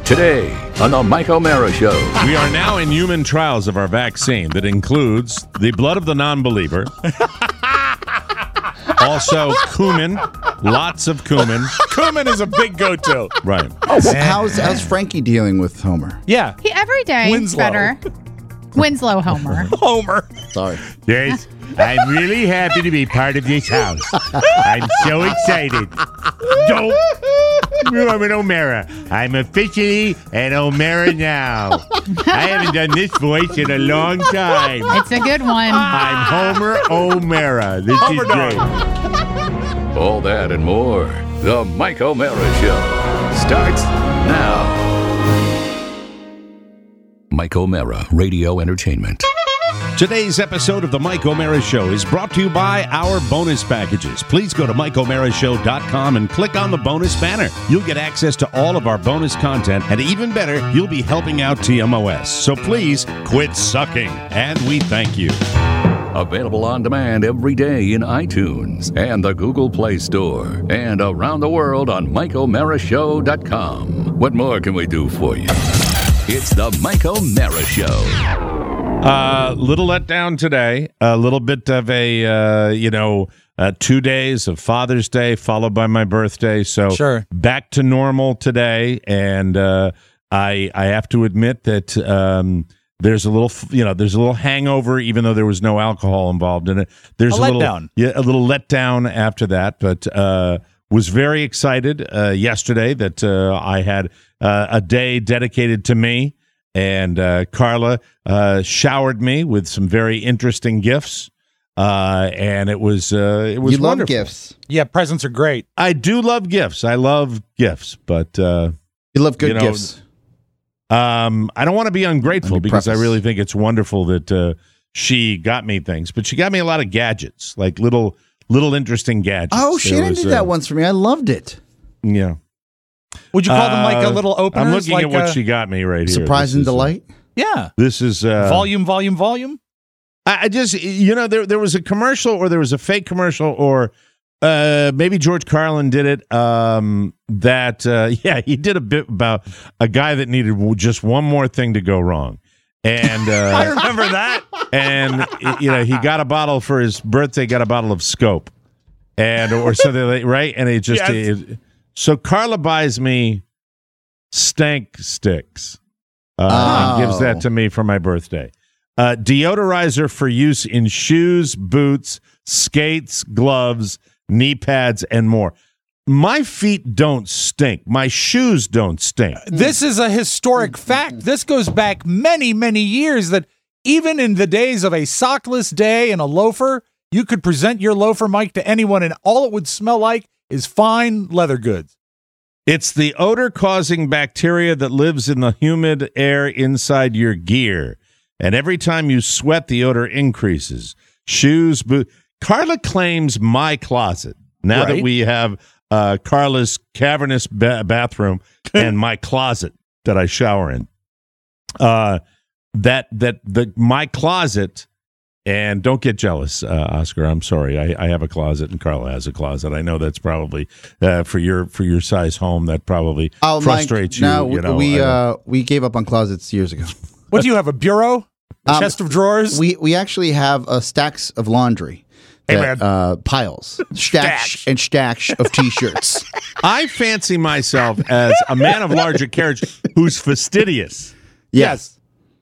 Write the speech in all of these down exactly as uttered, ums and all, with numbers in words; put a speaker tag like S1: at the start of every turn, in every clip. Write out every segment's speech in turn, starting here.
S1: Today on the Mike O'Mara Show.
S2: We are now in human trials of our vaccine that includes the blood of the non-believer, also cumin, lots of cumin.
S3: Cumin is a big go-to.
S2: Right.
S4: Oh, how's, how's Frankie dealing with Homer?
S3: Yeah.
S5: He, every day
S3: Winslow.
S5: better. Winslow Homer.
S3: Homer.
S4: Sorry.
S2: Yes, I'm really happy to be part of this house. I'm so excited. Don't. I'm an O'Mara. I'm officially an O'Mara now. I haven't done this voice in a long time.
S5: It's a good one.
S2: I'm Homer O'Mara. This
S3: Homer
S2: is great.
S1: All that and more. The Mike O'Mara Show starts now. Mike O'Mara Radio Entertainment.
S2: Today's episode of the Mike O'Mara Show is brought to you by our bonus packages. Please go to Mike O'Mara Show dot com and click on the bonus banner. You'll get access to all of our bonus content, and even better, you'll be helping out T M O S. So please quit sucking, and we thank you.
S1: Available on demand every day in iTunes and the Google Play Store and around the world on Mike O'Mara Show dot com. What more can we do for you? It's the Mike O'Mara Show.
S2: Uh, little letdown today. A little bit of a, uh, you know, uh, two days of Father's Day followed by my birthday. So
S3: Sure.
S2: back to normal today. And uh, I I have to admit that um, there's a little, you know, there's a little hangover, even though there was no alcohol involved in it. There's
S3: A
S2: a, little,
S3: letdown.
S2: yeah, a little letdown after that. But uh, was very excited uh, yesterday that uh, I had uh, a day dedicated to me. And uh, Carla uh, showered me with some very interesting gifts, uh, and it was uh, it was
S4: You love
S2: wonderful.
S4: gifts.
S3: Yeah, presents are great.
S2: I do love gifts. I love gifts, but uh,
S4: You love good
S2: You know,
S4: gifts.
S2: um, I don't want to be ungrateful
S4: Let me
S2: because I
S4: preface.
S2: really think it's wonderful that uh, she got me things. But she got me a lot of gadgets, like little little interesting gadgets.
S4: Oh,
S2: There
S4: Shannon
S2: was,
S4: did
S2: uh,
S4: that once for me. I loved it.
S2: Yeah,
S3: Would you call them like a
S2: Uh,
S3: little openers?
S2: I'm looking
S3: like
S2: at what
S3: a-
S2: she got me right here.
S4: Surprise
S2: This
S4: and
S2: is, uh,
S4: delight.
S3: Yeah.
S2: This is uh,
S3: volume, volume, volume.
S2: I I just, you know, there there was a commercial or there was a fake commercial or uh, maybe George Carlin did it. Um, that, uh, yeah, he did a bit about a guy that needed just one more thing to go wrong. And,
S3: I
S2: uh,
S3: remember that.
S2: and you know, he got a bottle for his birthday, got a bottle of Scope and or something like, right? And it just,
S3: Yes.
S2: it, so Carla buys me stank sticks. Uh,
S4: Oh.
S2: and gives that to me for my birthday. Uh, deodorizer for use in shoes, boots, skates, gloves, knee pads, and more. My feet don't stink. My shoes don't stink.
S3: This is a historic fact. This goes back many, many years that even in the days of a sockless day and a loafer, you could present your loafer, Mike, to anyone, and all it would smell like is fine leather goods.
S2: It's the odor-causing bacteria that lives in the humid air inside your gear. And every time you sweat, the odor increases. Shoes, boot. Carla claims my closet. Now that
S3: Right.
S2: we have uh, Carla's cavernous ba- bathroom and my closet that I shower in, uh, that that the my closet. And don't get jealous, uh, Oscar. I'm sorry. I, I have a closet, and Carla has a closet. I know that's probably uh, for your for your size home. That probably
S4: Oh,
S2: frustrates
S4: Mike,
S2: you.
S4: No,
S2: you know,
S4: we
S2: I-
S4: uh, we gave up on closets years ago.
S3: What do you have, a bureau? A
S4: Um,
S3: chest of drawers?
S4: We we actually have uh, stacks of laundry.
S3: Hey,
S4: that,
S3: man.
S4: uh, piles, stacks
S3: Stash.
S4: and stacks of T-shirts.
S2: I fancy myself as a man of larger carriage who's fastidious.
S3: Yes.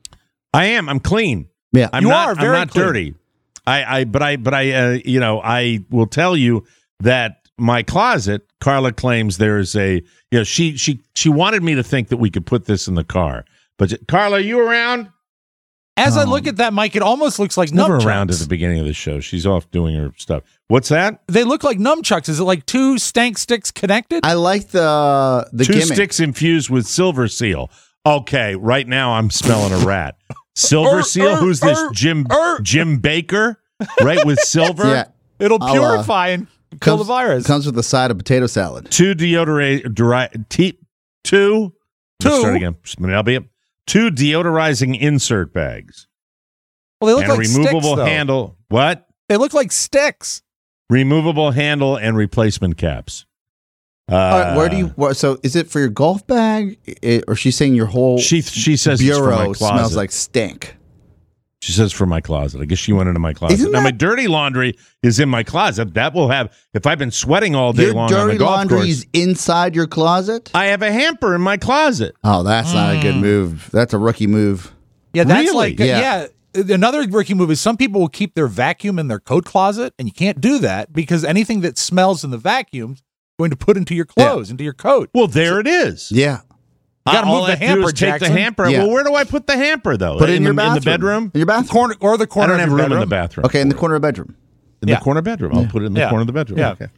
S2: I am. I'm clean.
S4: Yeah,
S2: I'm
S3: You
S2: not,
S3: are very
S2: I'm not
S3: clean.
S2: dirty. I, I, but I, but I, uh, you know, I will tell you that my closet. Carla claims there's a, you know, she, she, she wanted me to think that we could put this in the car. But Carla, you around?
S3: As I
S4: Um,
S3: look at that, Mike, it almost looks like
S2: Never
S3: nunchucks.
S2: around at the beginning of the show. She's off doing her stuff. What's that?
S3: They look like nunchucks. Is it like two stank sticks connected?
S4: I like the the
S2: Two
S4: gimmick.
S2: sticks infused with silver seal. Okay, right now I'm smelling a rat. Silver
S3: Er,
S2: seal?
S3: er,
S2: Who's this?
S3: er,
S2: Jim
S3: er.
S2: Jim Baker? Right, with silver?
S4: Yeah,
S3: It'll
S4: I'll, uh,
S3: purify and kill
S4: comes,
S3: the virus.
S4: Comes with a side of potato salad.
S2: Two deodorate dry, te, two
S3: Two?
S2: Let's start again. I'll be up. Two deodorizing insert bags.
S3: well, they look
S2: and a
S3: like
S2: removable
S3: sticks, though.
S2: handle. What?
S3: They look like sticks.
S2: Removable handle and replacement caps. Uh,
S4: All right, where do you? What, so is it for your golf bag, I or she's saying your whole
S2: She she says it's for my
S4: bureau
S2: closet.
S4: smells like stink?
S2: She says for my closet. I guess she went into my closet.
S4: Isn't
S2: now my
S4: that-
S2: dirty laundry is in my closet. That will have if I've been sweating all day
S4: Your
S2: long on the
S4: dirty
S2: golf
S4: laundry
S2: course.
S4: is inside your closet.
S2: I have a hamper in my closet.
S4: Oh, that's not a good move. That's a rookie move.
S3: Yeah, that's
S2: Really?
S3: like yeah.
S4: Yeah.
S3: Another rookie move is some people will keep their vacuum in their coat closet, and you can't do that because anything that smells in the vacuum's going to put into your clothes, into your coat.
S2: Well, there it is.
S4: Yeah,
S3: You gotta
S2: All
S3: move
S2: I
S3: the
S2: have to do
S3: hamper,
S2: is take
S3: Jackson.
S2: the hamper.
S4: Yeah.
S2: Well, where do I put the hamper though?
S4: put it in, your
S2: the,
S4: bathroom.
S2: in the bedroom.
S4: In your bathroom.
S3: Corner or the
S2: I
S3: corner.
S2: don't have
S3: of your
S2: room in the
S3: bedroom.
S2: bathroom.
S4: Okay, in the corner of the bedroom.
S2: In
S3: Yeah.
S2: the corner bedroom. I'll put it in the
S3: Yeah.
S2: corner of the bedroom.
S3: Yeah.
S2: Okay.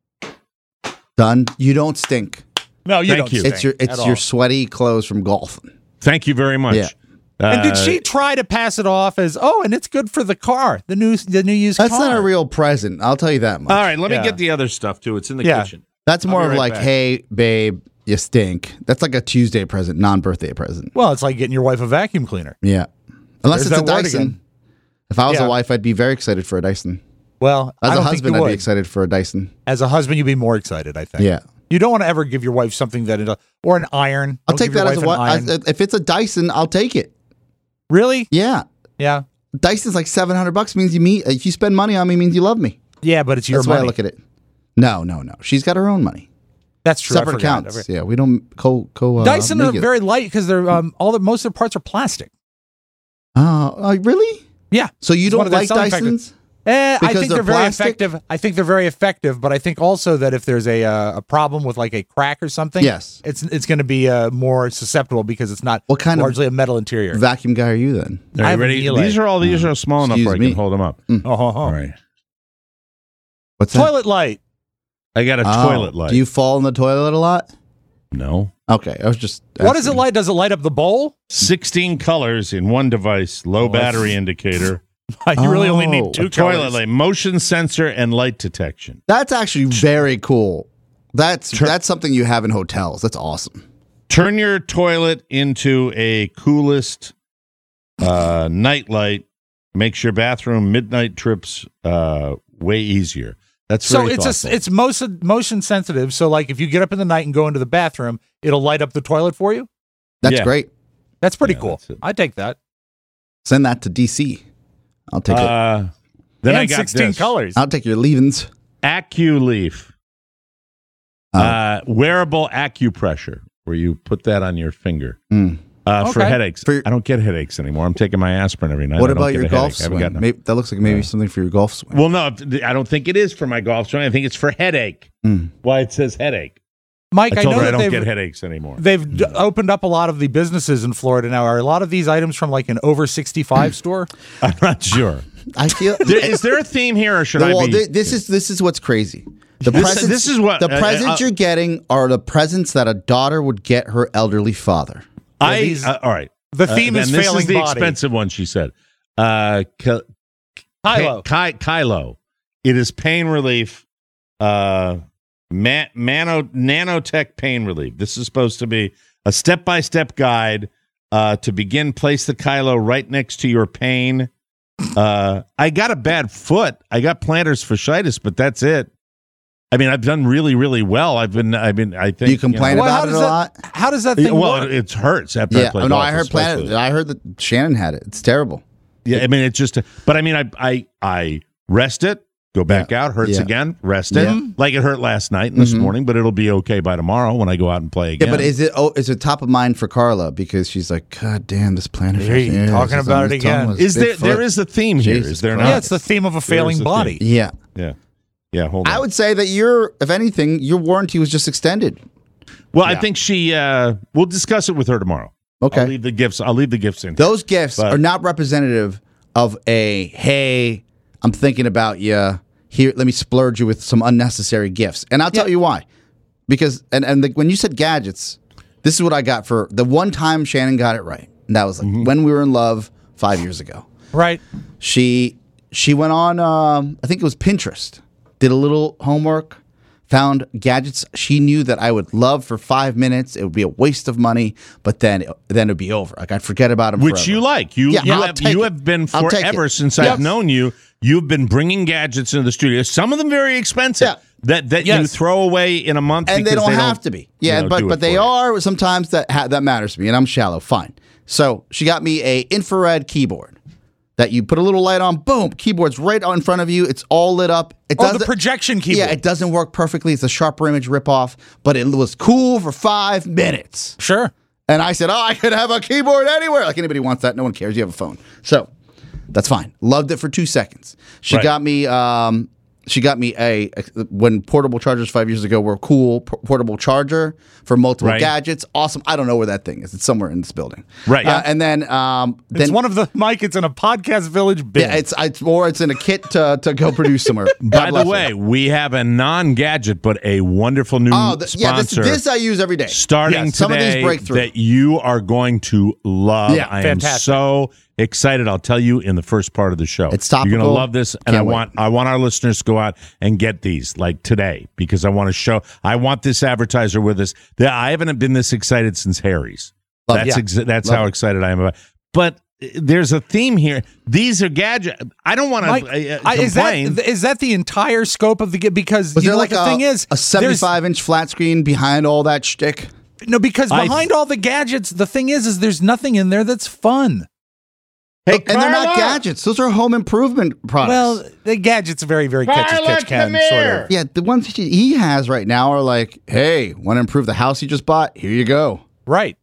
S4: Done. You don't stink.
S3: No, you
S2: Thank
S3: don't.
S2: you.
S3: stink
S4: It's your
S3: at
S4: it's
S3: all.
S4: your sweaty clothes from golfing.
S2: Thank you very much.
S4: Yeah.
S3: And did
S2: Uh,
S3: she try to pass it off as, oh, and it's good for the car, the new the new used
S4: That's
S3: car?
S4: not a real present. I'll tell you that much.
S2: All right, let
S3: Yeah.
S2: me get the other stuff too. It's in the
S3: Yeah.
S2: kitchen.
S4: That's
S2: I'll
S4: more
S2: be
S4: of
S2: right
S4: like,
S2: back.
S4: hey, babe, you stink. That's like a Tuesday present, non-birthday present.
S3: Well, it's like getting your wife a vacuum cleaner.
S4: Yeah. Unless
S3: There's
S4: it's a
S3: that word
S4: Dyson.
S3: again.
S4: If I was
S3: Yeah.
S4: a wife, I'd be very excited for a Dyson.
S3: Well,
S4: As
S3: I
S4: a
S3: don't
S4: husband,
S3: think you
S4: I'd
S3: would.
S4: be excited for a Dyson.
S3: As a husband, you'd be more excited, I think.
S4: Yeah.
S3: You don't want to ever give your wife something that, it, or an iron.
S4: I'll
S3: Don't
S4: take
S3: give your
S4: that as a
S3: wife
S4: what?
S3: an iron.
S4: If it's a Dyson, I'll take it.
S3: Really?
S4: Yeah.
S3: Yeah.
S4: Dyson's like seven hundred bucks means you meet. If you spend money on me, means you love me.
S3: Yeah, but it's your
S4: That's the way
S3: money.
S4: I look at it. No, no, no. She's got her own money.
S3: That's true. I
S4: Separate
S3: forgot.
S4: accounts. Yeah, we don't co co. Uh,
S3: Dyson are
S4: make it.
S3: very light because they're um, all the most of the parts are plastic.
S4: Oh, uh, really?
S3: Yeah.
S4: So you
S3: It's one
S4: don't
S3: of their
S4: like
S3: selling factors.
S4: Dysons?
S3: Eh, I
S4: Because
S3: think
S4: they're
S3: they're, very
S4: plastic?
S3: effective. I think they're very effective, but I think also that if there's a uh, a problem with like a crack or something,
S4: Yes.
S3: it's it's going to be uh, more susceptible because it's not
S4: What kind of
S3: largely a metal interior.
S4: Vacuum guy are you then?
S2: Are
S3: I
S2: you
S3: have a
S2: ready?
S3: Miele.
S2: These are all these are small enough
S4: Excuse
S2: where I
S4: me.
S2: can hold them up.
S3: oh, oh, oh.
S2: All right.
S4: What's that?
S3: Toilet light.
S2: I got a
S4: Oh,
S2: toilet light.
S4: Do you fall in the toilet a lot?
S2: No.
S4: Okay, I was just.
S3: What does it
S4: asking.
S3: light? Does it light up the bowl?
S2: sixteen colors in one device, low battery indicator,
S3: You really only
S4: Oh,
S3: need two
S2: a toilet
S3: colors.
S2: light, motion sensor, and light detection.
S4: That's actually very cool. That's
S2: Tur-
S4: that's something you have in hotels. That's awesome.
S2: Turn your toilet into a coolest uh, night light. Makes your bathroom midnight trips uh, way easier. That's
S3: So
S2: very
S3: it's
S2: thoughtful.
S3: a, it's motion motion sensitive. So like if you get up in the night and go into the bathroom, it'll light up the toilet for you.
S4: That's
S2: Yeah.
S4: great.
S3: That's pretty
S2: Yeah,
S3: cool.
S2: that's it.
S3: I take that.
S4: Send that to D C. I'll take it.
S2: Uh, then
S3: and
S2: I got
S3: sixteen
S2: this.
S3: colors.
S4: I'll take your leavings.
S2: AccuLeaf,
S4: Oh.
S2: uh, wearable acupressure, where you put that on your finger
S4: Mm.
S2: uh, for
S3: Okay.
S2: headaches.
S4: For your-
S2: I don't get headaches anymore. I'm taking my aspirin every night.
S4: What
S2: I don't
S4: about
S2: get
S4: your
S2: a
S4: golf
S2: headache. I haven't
S4: swing?
S2: gotten a-
S4: Maybe, that looks like maybe something for your golf swing.
S2: Well, no, I don't think it is for my golf swing. I think it's for headache.
S4: Mm.
S2: Why it says headache?
S3: Mike,
S2: I
S3: I,
S2: told
S3: know
S2: her I
S3: that
S2: don't
S3: they've
S2: get headaches anymore.
S3: they've d- opened up a lot of the businesses in Florida now. Are a lot of these items from like an over sixty-five store?
S2: I'm not sure.
S4: I feel.
S2: There, is there a theme here, or should
S4: well,
S2: I be?
S4: thi- this is this is what's crazy. The
S2: This-
S4: presents,
S2: this is what-
S4: the
S2: uh,
S4: presents
S2: uh,
S4: you're getting are the presents that a daughter would get her elderly father.
S2: I
S3: these-
S2: uh, all right.
S3: The
S2: Uh,
S3: theme
S2: then
S3: is
S2: this
S3: failing
S2: is the
S3: body.
S2: expensive one. She said, uh, Ki-
S3: Kylo.
S2: Ki- Kylo. It is pain relief. Uh, ma- mano nanotech pain relief. This is supposed to be a step by step guide uh, to begin. Place the Kylo right next to your pain. Uh, I got a bad foot. I got plantar fasciitis, but that's it. I mean, I've done really, really well. I've been, I've been, I think.
S4: Do you complain
S3: Well,
S4: about
S3: how
S4: it a
S3: does that,
S4: lot?
S3: How does that
S2: know,
S3: thing
S2: well,
S3: work?
S2: it, it hurts after I
S4: Yeah,
S2: play
S4: no,
S2: golf,
S4: I heard
S2: especially.
S4: Planet. I heard that Shannon had it. It's terrible.
S2: Yeah, I mean, it's just, but I mean, I I I rest it, go back out, hurts
S4: Yeah.
S2: again, rest it,
S4: Yeah.
S2: like it hurt last night and this
S4: Mhm.
S2: morning, but it'll be okay by tomorrow when I go out and play again.
S4: Yeah, but is it? Oh, is it top of mind for Carla because she's like, God damn, this planet.
S3: There you-
S4: yeah,
S3: talking
S4: this
S3: about
S4: is
S3: it again.
S4: almost
S2: is there
S4: Bigfoot.
S2: there is a theme here?
S4: Jesus
S2: Is there
S4: Christ.
S2: not?
S3: Yeah, it's the theme of a
S2: There
S3: failing
S2: is a
S3: body.
S4: Yeah,
S2: yeah, yeah. Hold on.
S4: I would say that your, if anything, your warranty was just extended.
S2: well, I
S4: yeah.
S2: think she. Uh, we'll discuss it with her tomorrow.
S4: Okay.
S2: I'll leave the gifts. I'll leave the gifts in.
S4: Those gifts
S2: But-
S4: are not representative of a hey, I'm thinking about you. Here, let me splurge you with some unnecessary gifts, and I'll tell you why. Because and and the, when you said gadgets, this is what I got for the one time Shannon got it right, and that was like
S2: Mm-hmm.
S4: when we were in love five years ago.
S3: Right.
S4: She she went on, um, I think it was Pinterest, did a little homework, found gadgets she knew that I would love for five minutes. It would be a waste of money, but then then it'd be over. Like I'd forget about them.
S2: Which
S4: forever.
S2: you like. You,
S4: Yeah,
S2: you,
S4: I'll
S2: have,
S4: take
S2: you
S4: it.
S2: have been
S4: I'll take
S2: forever
S4: it.
S2: since
S4: Yes.
S2: I've known you. You've been bringing gadgets into the studio. Some of them very expensive.
S4: Yeah.
S2: That that you
S3: Yes.
S2: throw away in a month,
S4: and they
S2: because
S4: don't have to be. Yeah,
S2: you know,
S4: but
S2: do it
S4: but they
S2: for you.
S4: are sometimes that ha- that matters to me, and I'm shallow. Fine. So she got me a infrared keyboard that you put a little light on. Boom, keyboard's right out in front of you. It's all lit up. It
S3: Oh, the
S4: doesn't-
S3: projection keyboard.
S4: Yeah, it doesn't work perfectly. It's a Sharper Image ripoff, but it was cool for five minutes.
S3: Sure.
S4: And I said, oh, I could have a keyboard anywhere. Like anybody wants that. No one cares. You have a phone. So that's fine. Loved it for two seconds. She
S2: Right.
S4: got me. Um, she got me a, a when portable chargers five years ago were cool. p- Portable charger for multiple
S2: Right.
S4: gadgets. Awesome. I don't know where that thing is. It's somewhere in this building.
S2: Right.
S4: Uh,
S2: Yeah.
S4: and then um,
S3: It's
S4: then
S3: one of the Mike. It's in a podcast village bin.
S4: yeah, it's it's or it's in a kit to to go produce somewhere. God
S2: By the
S4: bless her.
S2: way, we have a non-gadget but a wonderful new
S4: oh th- yeah, this,
S2: sponsor
S4: this I use every day.
S2: starting
S4: Yes, some of these
S2: today
S4: break through.
S2: that you are going to love.
S4: Yeah,
S2: I am
S3: fantastic.
S2: so excited. I'll tell you in the first part of the show.
S4: It's
S2: You're going to
S4: topical.
S2: love this, and
S4: Can't
S2: I
S4: wait.
S2: want I want our listeners to go out and get these like today because I want to show. I want this advertiser with us. That I haven't been this excited since Harry's.
S4: Love
S2: that's
S4: it.
S2: ex- that's
S4: Love
S2: how
S4: it.
S2: excited I am about. But uh, there's a theme here. These are gadgets. I don't want to
S3: Mike,
S2: uh,
S3: I- is that
S2: complain.
S3: is that the entire scope of the gi- because
S4: Was
S3: you
S4: there
S3: know
S4: like
S3: what the
S4: a,
S3: thing is
S4: a
S3: there's-
S4: seventy-five inch flat screen behind all that shtick?
S3: No, because
S2: I-
S3: behind all the gadgets, the thing is, is there's nothing in there that's fun.
S2: Hey,
S4: and they're not
S2: Carla!
S4: gadgets. Those are home improvement products.
S3: Well, the gadgets are very, very catch as
S2: Carla,
S3: catch can
S2: come
S3: sort
S2: here.
S3: of.
S4: yeah, the ones he he has right now are like, hey, want to improve the house you just bought? Here you go.
S3: Right.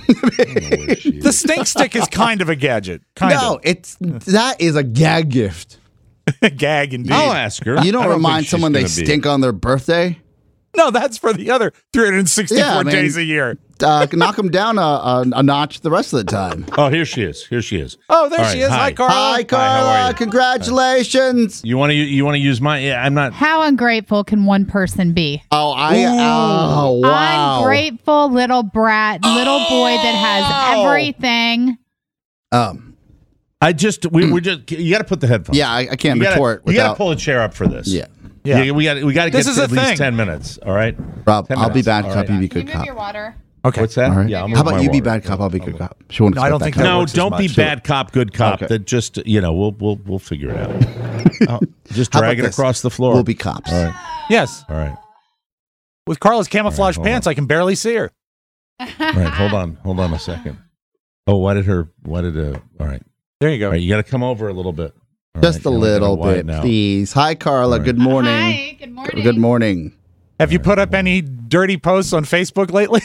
S3: The stink stick is kind of a gadget. Kind
S4: no, it's that is a gag gift.
S3: of gag indeed.
S2: I'll ask her.
S4: You don't,
S2: I think
S4: remind
S2: she's
S4: someone they
S2: gonna be-
S4: stink on their birthday.
S3: No, that's for the other three hundred sixty-four
S4: Yeah, I mean-
S3: days a year.
S4: Uh, knock them down a, a, a notch the rest of the time.
S2: Oh, here she is. Here she is.
S3: Oh, there
S2: All
S3: she
S2: right,
S3: is. Hi,
S2: hi.
S3: Carla.
S4: Hi,
S2: how are
S4: Carla!
S2: you?
S4: Congratulations.
S2: You want to you want to use my? Yeah, I'm not.
S5: How ungrateful can one person be?
S4: Oh, I oh wow.
S5: Ungrateful little brat, little boy that has everything.
S4: Um,
S2: I just we we just you got to put the headphones.
S4: yeah, I, I can't
S2: you gotta,
S4: retort
S2: you got
S4: what
S2: to pull a chair up for this.
S4: Yeah,
S3: Yeah.
S2: Yeah, we got we got to get
S3: This
S2: to
S3: is a
S2: at least
S3: thing.
S2: ten minutes. All right,
S4: Rob,
S2: ten
S4: I'll be
S2: minutes.
S4: bad
S2: All
S4: cop.
S2: right.
S4: You be
S5: Can you
S4: good
S5: move
S4: cop.
S5: your water?
S3: Okay.
S2: What's that?
S4: All right.
S2: Yeah, I'll
S4: How
S2: move
S4: about
S2: my
S4: you be
S2: water.
S4: bad cop? I'll be good cop. She won't
S3: No, I don't
S4: expect
S3: think
S4: that
S3: that
S2: No,
S3: works as
S2: don't be
S3: much.
S2: bad cop, good cop.
S4: Okay.
S2: That just you know we'll we'll we'll figure it out. Oh, just
S4: How
S2: drag it
S4: about this?
S2: across the floor.
S4: We'll be cops.
S2: all right.
S3: Yes.
S2: All right.
S3: With Carla's camouflage
S2: hold
S3: pants, I can barely see her.
S2: All right. Hold on. Hold on a second. Oh, why did her? Why did uh? All right.
S3: There you go.
S2: All right. You got to come over a little bit. All
S4: Just
S2: right,
S4: a
S2: yeah, we gotta
S4: little
S2: widen
S4: bit,
S2: out.
S4: please. Hi, Carla.
S2: All right.
S4: Good morning.
S5: Hi, good morning.
S4: Good morning.
S3: Have you put up any dirty posts on Facebook lately?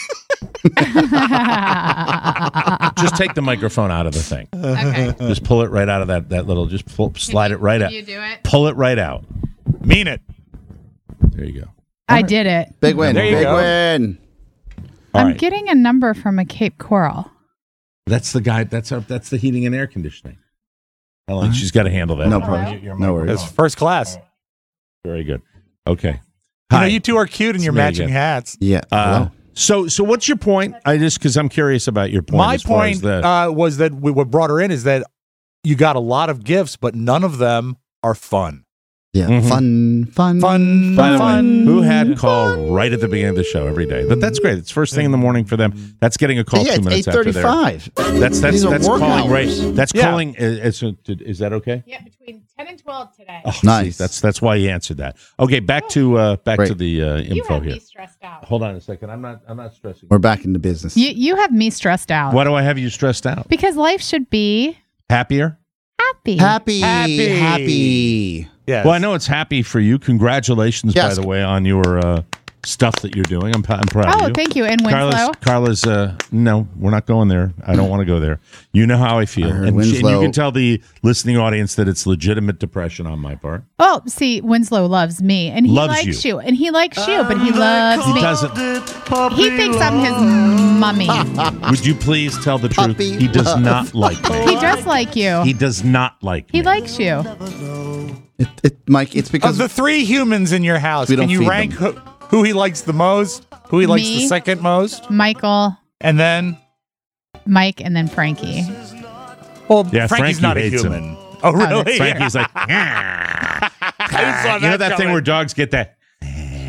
S2: Just take the microphone out of the thing.
S5: Okay.
S2: Just pull it right out of that that little. Just pull, slide it right
S5: Can
S2: out.
S5: you do it?
S2: Pull it right out.
S3: Mean it.
S2: There you go.
S5: I did it.
S4: Big win.
S3: There you
S4: Big
S3: go.
S4: win.
S2: All
S5: I'm
S2: right.
S5: getting a number from a Cape Coral.
S2: That's the guy. That's our. That's the heating and air conditioning. Ellen, she's got to handle that.
S4: No
S2: Your-
S4: problem.
S2: your
S4: No
S2: microphone.
S4: worries.
S3: That's first class.
S2: Very good. Okay.
S3: You
S2: Hi.
S3: know, you two are cute in
S2: It's
S3: your
S2: me
S3: matching
S2: again.
S3: hats.
S4: Yeah.
S2: Uh,
S4: hello.
S2: so so what's your point? I just because I'm curious about your point.
S3: My
S2: as far as
S3: point
S2: the,
S3: uh, was that we, what brought her in is that you got a lot of gifts, but none of them are fun.
S4: Yeah.
S2: Mhm.
S4: Fun, fun,
S3: Fun,
S2: by the way,
S3: fun.
S2: who had call right at the beginning of the show every day? But that's great. It's first thing in the morning for them. That's getting a call
S4: Yeah,
S2: two
S4: it's
S2: minutes
S4: eight
S2: after there.
S4: thirty-five.
S2: That's that's
S4: These are
S2: that's
S4: work
S2: calling
S4: hours.
S2: right. That's
S3: Yeah.
S2: calling. Is, is, is that okay?
S5: Yeah, between ten and twelve today.
S2: Oh,
S4: Nice.
S2: see, that's that's why you answered that. Okay, back to uh, back
S4: Great.
S2: to the uh,
S5: you
S2: info
S5: have
S2: here.
S5: me stressed out.
S2: Hold on a second. I'm not. I'm not stressing.
S4: We're back into business.
S5: You you have me stressed out.
S2: Why do I have you stressed out?
S5: Because life should be
S2: Happier?
S5: happy.
S4: Happy,
S3: Happy.
S4: happy.
S3: Yes.
S2: Well, I know it's happy for you. Congratulations, by
S4: Yes.
S2: the way, on your uh, stuff that you're doing. I'm, I'm proud of
S5: Oh,
S2: you.
S5: thank you. And
S2: Carla's,
S5: Winslow.
S2: Carla's, uh, no, we're not going there. I don't want to go there. You know how I feel.
S4: I heard
S2: And, she- and you
S4: Winslow-
S2: can tell the listening audience that it's legitimate depression on my part.
S5: Oh, see, Winslow loves me, and he
S2: Loves
S5: likes
S2: you.
S5: you. and he likes you, but he loves
S2: He
S5: me.
S2: doesn't.
S5: He thinks I'm his mummy.
S2: Would you please tell the truth?
S4: Puppy
S2: He does
S4: love.
S2: not like me.
S5: He does like you.
S2: He does not like me.
S5: He likes you.
S4: It, it, Mike, it's
S3: Of
S4: because
S3: the three humans in your house,
S4: We
S3: can
S4: don't
S3: you
S4: feed
S3: rank who, who he likes the most, who he likes
S5: Me.
S3: the second most,
S5: Michael,
S3: and then,
S5: Mike, and then Frankie.
S3: well,
S2: Yeah,
S3: Frankie's
S2: Frankie
S3: not a
S2: hates him.
S3: human. Oh, really?
S2: Frankie's like,
S3: I saw
S2: you know that thing
S3: coming.
S2: where dogs get that.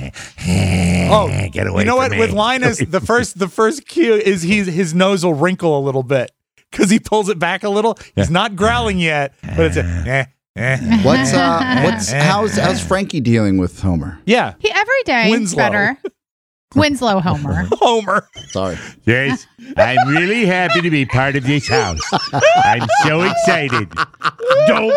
S3: Oh,
S2: Get away
S3: you know
S2: from
S3: what?
S2: me.
S3: With Linus, the first the first cue is he's his nose will wrinkle a little bit because he pulls it back a little. He's not growling yet, but it's a eh, eh.
S4: What's uh, what's how's how's Frankie dealing with Homer?
S3: Yeah,
S5: He, every day
S3: Winslow.
S5: better. Winslow Homer.
S3: Homer.
S4: Sorry.
S2: Yes, I'm really happy to be part of this house. I'm so excited. Don't.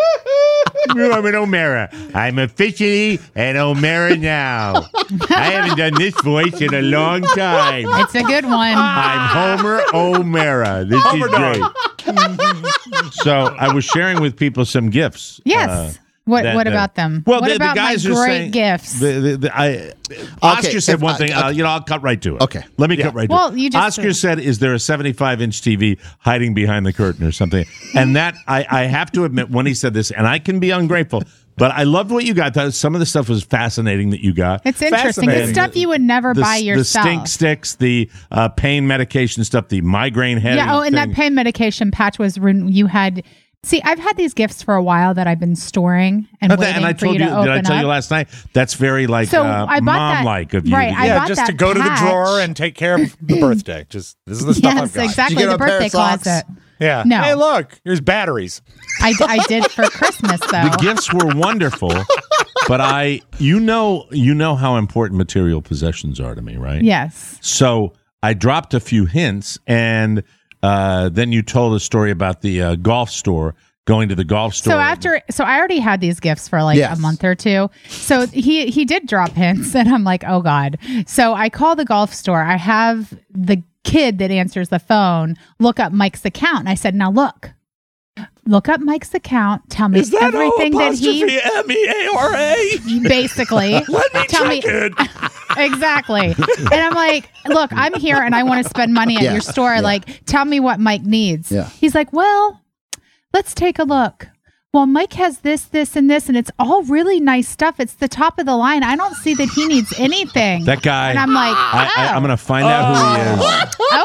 S2: I'm an O'Mara. I'm officially an O'Mara now. I haven't done this voice in a long time.
S5: It's a good one.
S2: I'm Homer O'Mara. This
S3: Homer
S2: is
S3: dog.
S2: great. So I was sharing with people some gifts.
S5: Yes.
S2: Uh,
S5: what
S2: that-
S5: What
S2: that-
S5: about them?
S2: Well,
S5: what
S2: the,
S5: about
S2: the guys
S5: my
S2: are
S5: great
S2: saying,
S5: gifts?
S2: The, the, the, I, Oscar
S4: Okay,
S2: said
S4: if
S2: one
S4: I-
S2: thing.
S4: okay.
S2: Uh, you know, I'll cut right to it.
S4: Okay.
S2: Let me
S3: Yeah.
S2: cut right to
S5: Well,
S2: it.
S5: you just
S2: Oscar
S5: said-
S2: said, "Is there a seventy-five inch T V hiding behind the curtain or something?" And that I, I have to admit, when he said this, and I can be ungrateful, but I loved what you got. That- Some of the stuff was fascinating that you got.
S5: It's interesting. It's
S3: Fascinating.
S5: stuff you would never
S2: the,
S5: buy yourself.
S2: The stink sticks, the uh, pain medication stuff, the migraine head.
S5: Yeah. Oh, and that
S2: thing.
S5: pain medication patch was when you had. See, I've had these gifts for a while that I've been storing and
S2: But that-
S5: waiting
S2: and I
S5: for
S2: told
S5: you
S2: you,
S5: to
S2: did
S5: open
S2: I tell
S5: up.
S2: you last night? That's very like
S5: So
S2: uh,
S5: I bought that-
S2: mom-like of you.
S5: right,
S2: to
S5: I
S2: get.
S3: Yeah,
S5: bought
S3: just to
S5: that
S3: go to the
S5: patch.
S3: drawer and take care of the birthday. Just this is the stuff I've
S5: Yes,
S3: got.
S5: exactly.
S4: Did you get
S5: The
S4: him a pair
S5: birthday
S4: of socks?
S5: closet.
S3: Yeah.
S5: No.
S3: Hey, look, here's batteries.
S5: I, I did for Christmas though.
S2: The gifts were wonderful, but I, you know, you know how important material possessions are to me, right?
S5: Yes.
S2: So I dropped a few hints, and uh, then you told a story about the uh, golf store. Going to the golf store.
S5: So after, so I already had these gifts for like
S4: Yes.
S5: a month or two. So he he did drop hints, and I'm like, oh god. So I call the golf store. I have the kid that answers the phone look up Mike's account, and I said, now look, look up Mike's account. Tell me
S3: Is that
S5: everything
S3: O
S5: that he
S3: apostrophe M E A R A?
S5: basically.
S3: Let me
S5: tell
S3: check
S5: me
S3: it.
S5: exactly. And I'm like, look, I'm here, and I want to spend money at
S4: Yeah,
S5: your store.
S4: yeah.
S5: Like, tell me what Mike needs.
S4: Yeah.
S5: He's like, well. Let's take a look. Well, Mike has this, this, and this, and it's all really nice stuff. It's the top of the line. I don't see that he needs anything.
S2: that guy,
S5: and I'm like,
S2: I, I,
S5: oh,
S2: I'm going to find out who he is.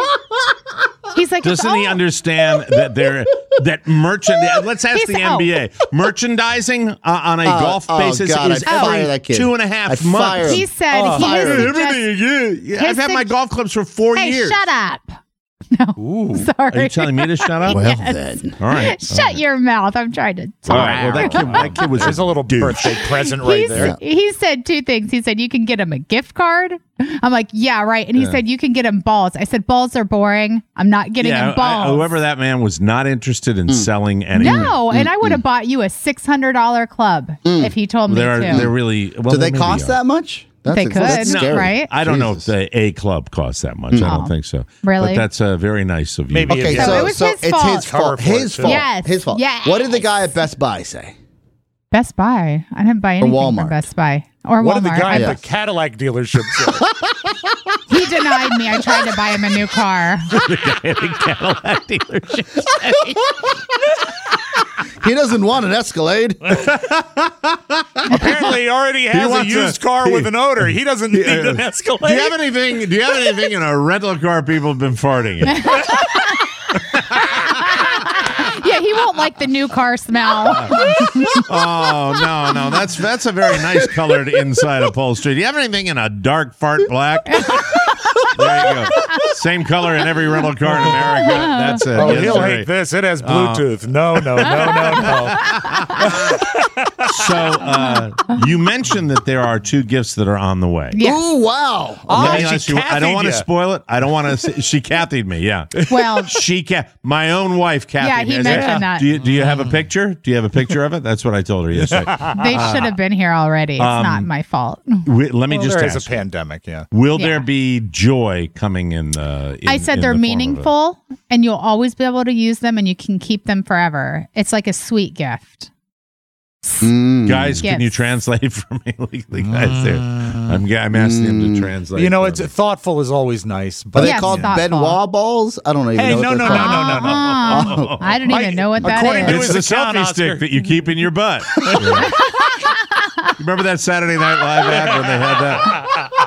S5: okay. He's like,
S2: Doesn't
S5: it's
S2: he
S5: all-
S2: understand that there that merchant? Let's ask
S5: He's-
S2: the
S5: oh.
S2: N B A. Merchandising uh, on a
S4: Oh,
S2: golf
S4: oh,
S2: basis
S4: God,
S2: is
S4: I'd fire
S2: every
S4: that kid.
S2: two and a half
S4: I'd fire
S2: months.
S4: him.
S5: He said
S3: Oh.
S5: he
S2: Fire
S5: was
S2: everything again. Yeah, I've
S5: his
S2: had my
S5: sug-
S2: golf clubs for four
S5: Hey,
S2: years.
S5: shut up.
S3: Ooh.
S5: Sorry.
S2: Are you telling me to shut up?
S4: Well
S5: Yes.
S4: then.
S2: All right.
S5: Shut your mouth. I'm trying to talk.
S2: All right. Well, that kid, that kid was
S3: There's a little
S2: douche.
S3: birthday present right
S5: He's-
S3: there.
S5: He said two things. He said, you can get him a gift card. I'm like, yeah, right. And he said, you can get him balls. I said, balls are boring. I'm not getting
S2: Yeah,
S5: him balls.
S2: I- whoever that man was not interested in selling anything.
S5: No, and I would have bought you a six hundred dollars club if he told me
S2: They're
S5: to.
S2: they're really. Well,
S4: Do they
S2: maybe
S4: cost
S2: are.
S4: that much? That's
S5: They
S4: ex-
S5: could,
S4: that's scary.
S5: right?
S2: I don't know if
S4: Jesus.
S2: the A club costs that much. I don't
S5: Oh.
S2: think so.
S5: Really?
S2: But that's uh, very nice of you.
S3: Maybe
S4: Okay,
S3: Yeah.
S4: so,
S5: So it was
S4: so
S5: his
S4: it's
S5: fault.
S4: his fault.
S3: Cover for it,
S4: His
S3: too.
S4: fault.
S5: Yes,
S4: His fault.
S5: yes.
S4: What did the guy at Best Buy say?
S5: Best Buy. I didn't buy anything from
S4: Walmart.
S5: Best Buy or
S3: What
S5: Walmart.
S3: did the guy
S5: I-
S3: at the Cadillac dealership say?
S5: he denied me. I tried to buy him a new car.
S2: Cadillac dealership.
S4: He doesn't want an Escalade.
S3: Apparently, he already has a
S2: wants
S3: used
S2: a-
S3: car
S2: he-
S3: with an odor. He doesn't need
S2: uh,
S3: an Escalade.
S2: Do you have anything? Do you have anything in a rental car people have been farting in?
S5: Yeah, he won't like the new car smell.
S2: Oh no, no, that's that's a very nice colored inside upholstery. Do you have anything in a dark fart black? There you go. Same color in every rental car in America. That's it.
S3: Oh,
S2: Yes,
S3: he'll
S2: sir.
S3: hate this. It has Bluetooth. no, no, no, no, no.
S2: So uh, you mentioned that there are two gifts that are on the way.
S5: Yes.
S4: Ooh, wow.
S3: Oh,
S2: Let me
S3: she
S2: ask you, I don't
S3: Cathy'd
S2: want to
S3: ya.
S2: spoil it. I don't want to. She Cathy'd me. Yeah.
S5: Well,
S2: She ca- my own wife, Kathy.
S5: Yeah, he
S2: I said,
S5: mentioned that.
S2: Do you, do you have a picture? Do you have a picture of it? That's what I told her yesterday.
S5: they should have been here already. It's
S2: Um,
S5: not my fault.
S2: We- let me
S3: Well,
S2: just
S3: there is
S2: ask.
S3: a pandemic, yeah.
S2: Will
S5: Yeah.
S2: there be joy coming in the? In,
S5: I said
S2: in
S5: they're
S2: the form of it?
S5: meaningful and you'll always be able to use them and you can keep them forever. It's like a sweet gift.
S4: Mm.
S2: Guys, can
S5: Yes.
S2: you translate for me? Like the guys there, I'm I'm asking them to translate.
S3: You know,
S2: for
S3: it's
S2: me.
S3: thoughtful is always nice.
S4: Are
S3: But
S4: they
S5: Yes,
S4: called
S5: thoughtful.
S4: Benoit balls? I don't even
S3: Hey,
S4: know.
S3: no,
S4: what
S3: no,
S4: they're
S3: no,
S4: called.
S3: no, no, no.
S5: Uh-uh. I don't even
S3: Mike,
S5: know what that
S3: according to
S5: is.
S2: It's
S3: his
S2: the
S3: account,
S2: selfie
S3: Oscar.
S2: stick that you keep in your butt. Yeah. You remember that Saturday Night Live ad when they had that?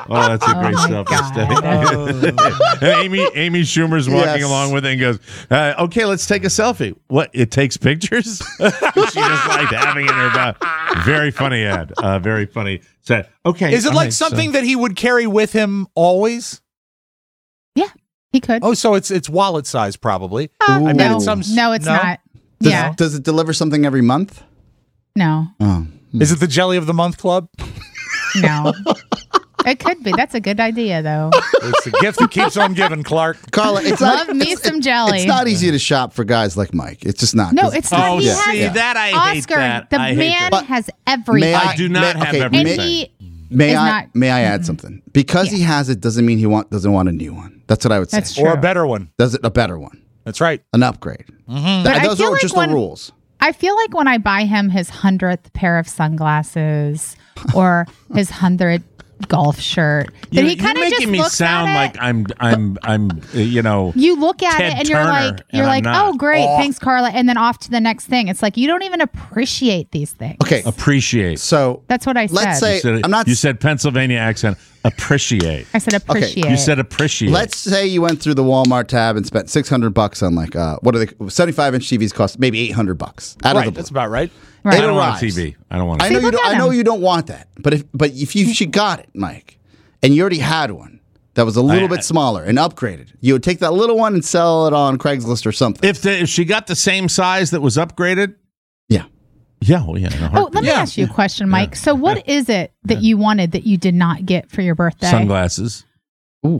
S2: Oh, that's a great
S5: Oh, my
S2: selfie.
S5: God.
S2: And Amy Amy Schumer's walking
S4: Yes.
S2: along with it and goes, uh, "Okay, let's take a selfie." What? It takes pictures? She just liked having it in her mouth. Very funny ad. Uh, very funny set. Okay,
S3: Is it
S2: all
S3: like
S2: right, so-
S3: something that he would carry with him always?
S5: Yeah, he could.
S3: Oh, so it's it's wallet size probably.
S5: Uh,
S3: I bet
S5: no,
S3: it's some-
S5: no, it's
S3: no?
S5: not.
S4: Does,
S5: yeah,
S4: does it deliver something every month?
S5: no,
S4: Oh.
S3: Is it the Jelly of the Month Club?
S5: no. It could be. That's a good idea, though.
S3: It's a gift that keeps on giving, Clark.
S4: Carla, it's not,
S5: Love me
S4: it's,
S5: some jelly.
S4: It's not easy to shop for guys like Mike. It's just not.
S5: No,
S4: 'cause-
S5: it's not.
S2: Oh,
S5: He
S2: yeah. see,
S5: has
S2: that I hate
S5: Oscar.
S2: that.
S5: The
S2: I hate
S5: man
S2: that.
S5: has everything.
S4: May
S2: I do not
S4: may-
S2: have
S4: okay,
S2: everything.
S5: and
S4: May,
S5: he
S4: may
S5: is
S4: I
S5: not.
S4: may I add something? Because he has it doesn't mean he want doesn't want a new one. That's what I would say.
S5: That's true.
S3: Or a better one.
S4: Does it a better one?
S3: That's right.
S4: An upgrade.
S5: But
S4: Th-
S5: I
S4: those
S5: feel
S4: are
S5: like
S4: just
S5: when-
S4: the rules.
S5: I feel like when I buy him his hundredth pair of sunglasses or his hundredth golf shirt, that
S2: You,
S5: he kind
S2: you're
S5: of just
S2: making me
S5: looks
S2: sound
S5: at it.
S2: like I'm I'm I'm uh, you know.
S5: You look at
S2: Ted
S5: it and you're
S2: Turner,
S5: like,
S2: and
S5: you're
S2: I'm
S5: like,
S2: not.
S5: oh, great, thanks, Carla, and then off to the next thing. It's like you don't even appreciate these things.
S4: Okay,
S2: Appreciate.
S4: so
S5: That's what I said.
S4: let's say
S2: You said,
S4: I'm not.
S2: you said Pennsylvania accent. Appreciate.
S5: I said appreciate.
S2: You said appreciate.
S4: Let's say you went through the Walmart tab and spent six hundred bucks on like uh, what are they? seventy-five inch T Vs cost maybe eight hundred bucks out of
S3: Right.
S4: the
S3: That's
S4: blue.
S3: about right.
S5: Right.
S2: I
S4: It
S2: don't want a
S4: arrives.
S2: T V. I don't want a
S4: I
S2: T V.
S4: know you.
S5: look
S4: Don't,
S5: at
S4: I know
S5: him.
S4: you don't want that, but if but if you she got it, Mike, and you already had one that was a little
S2: I-
S4: bit smaller and upgraded, you would take that little one and sell it on Craigslist or something.
S2: If, the, if she got the same size that was upgraded,
S4: yeah.
S2: yeah, well, yeah. in a
S5: Oh,
S2: heartbeat.
S5: let me
S3: Yeah.
S5: ask you a question, Mike. So, what is it that you wanted that you did not get for your birthday?
S2: Sunglasses.
S4: Ooh.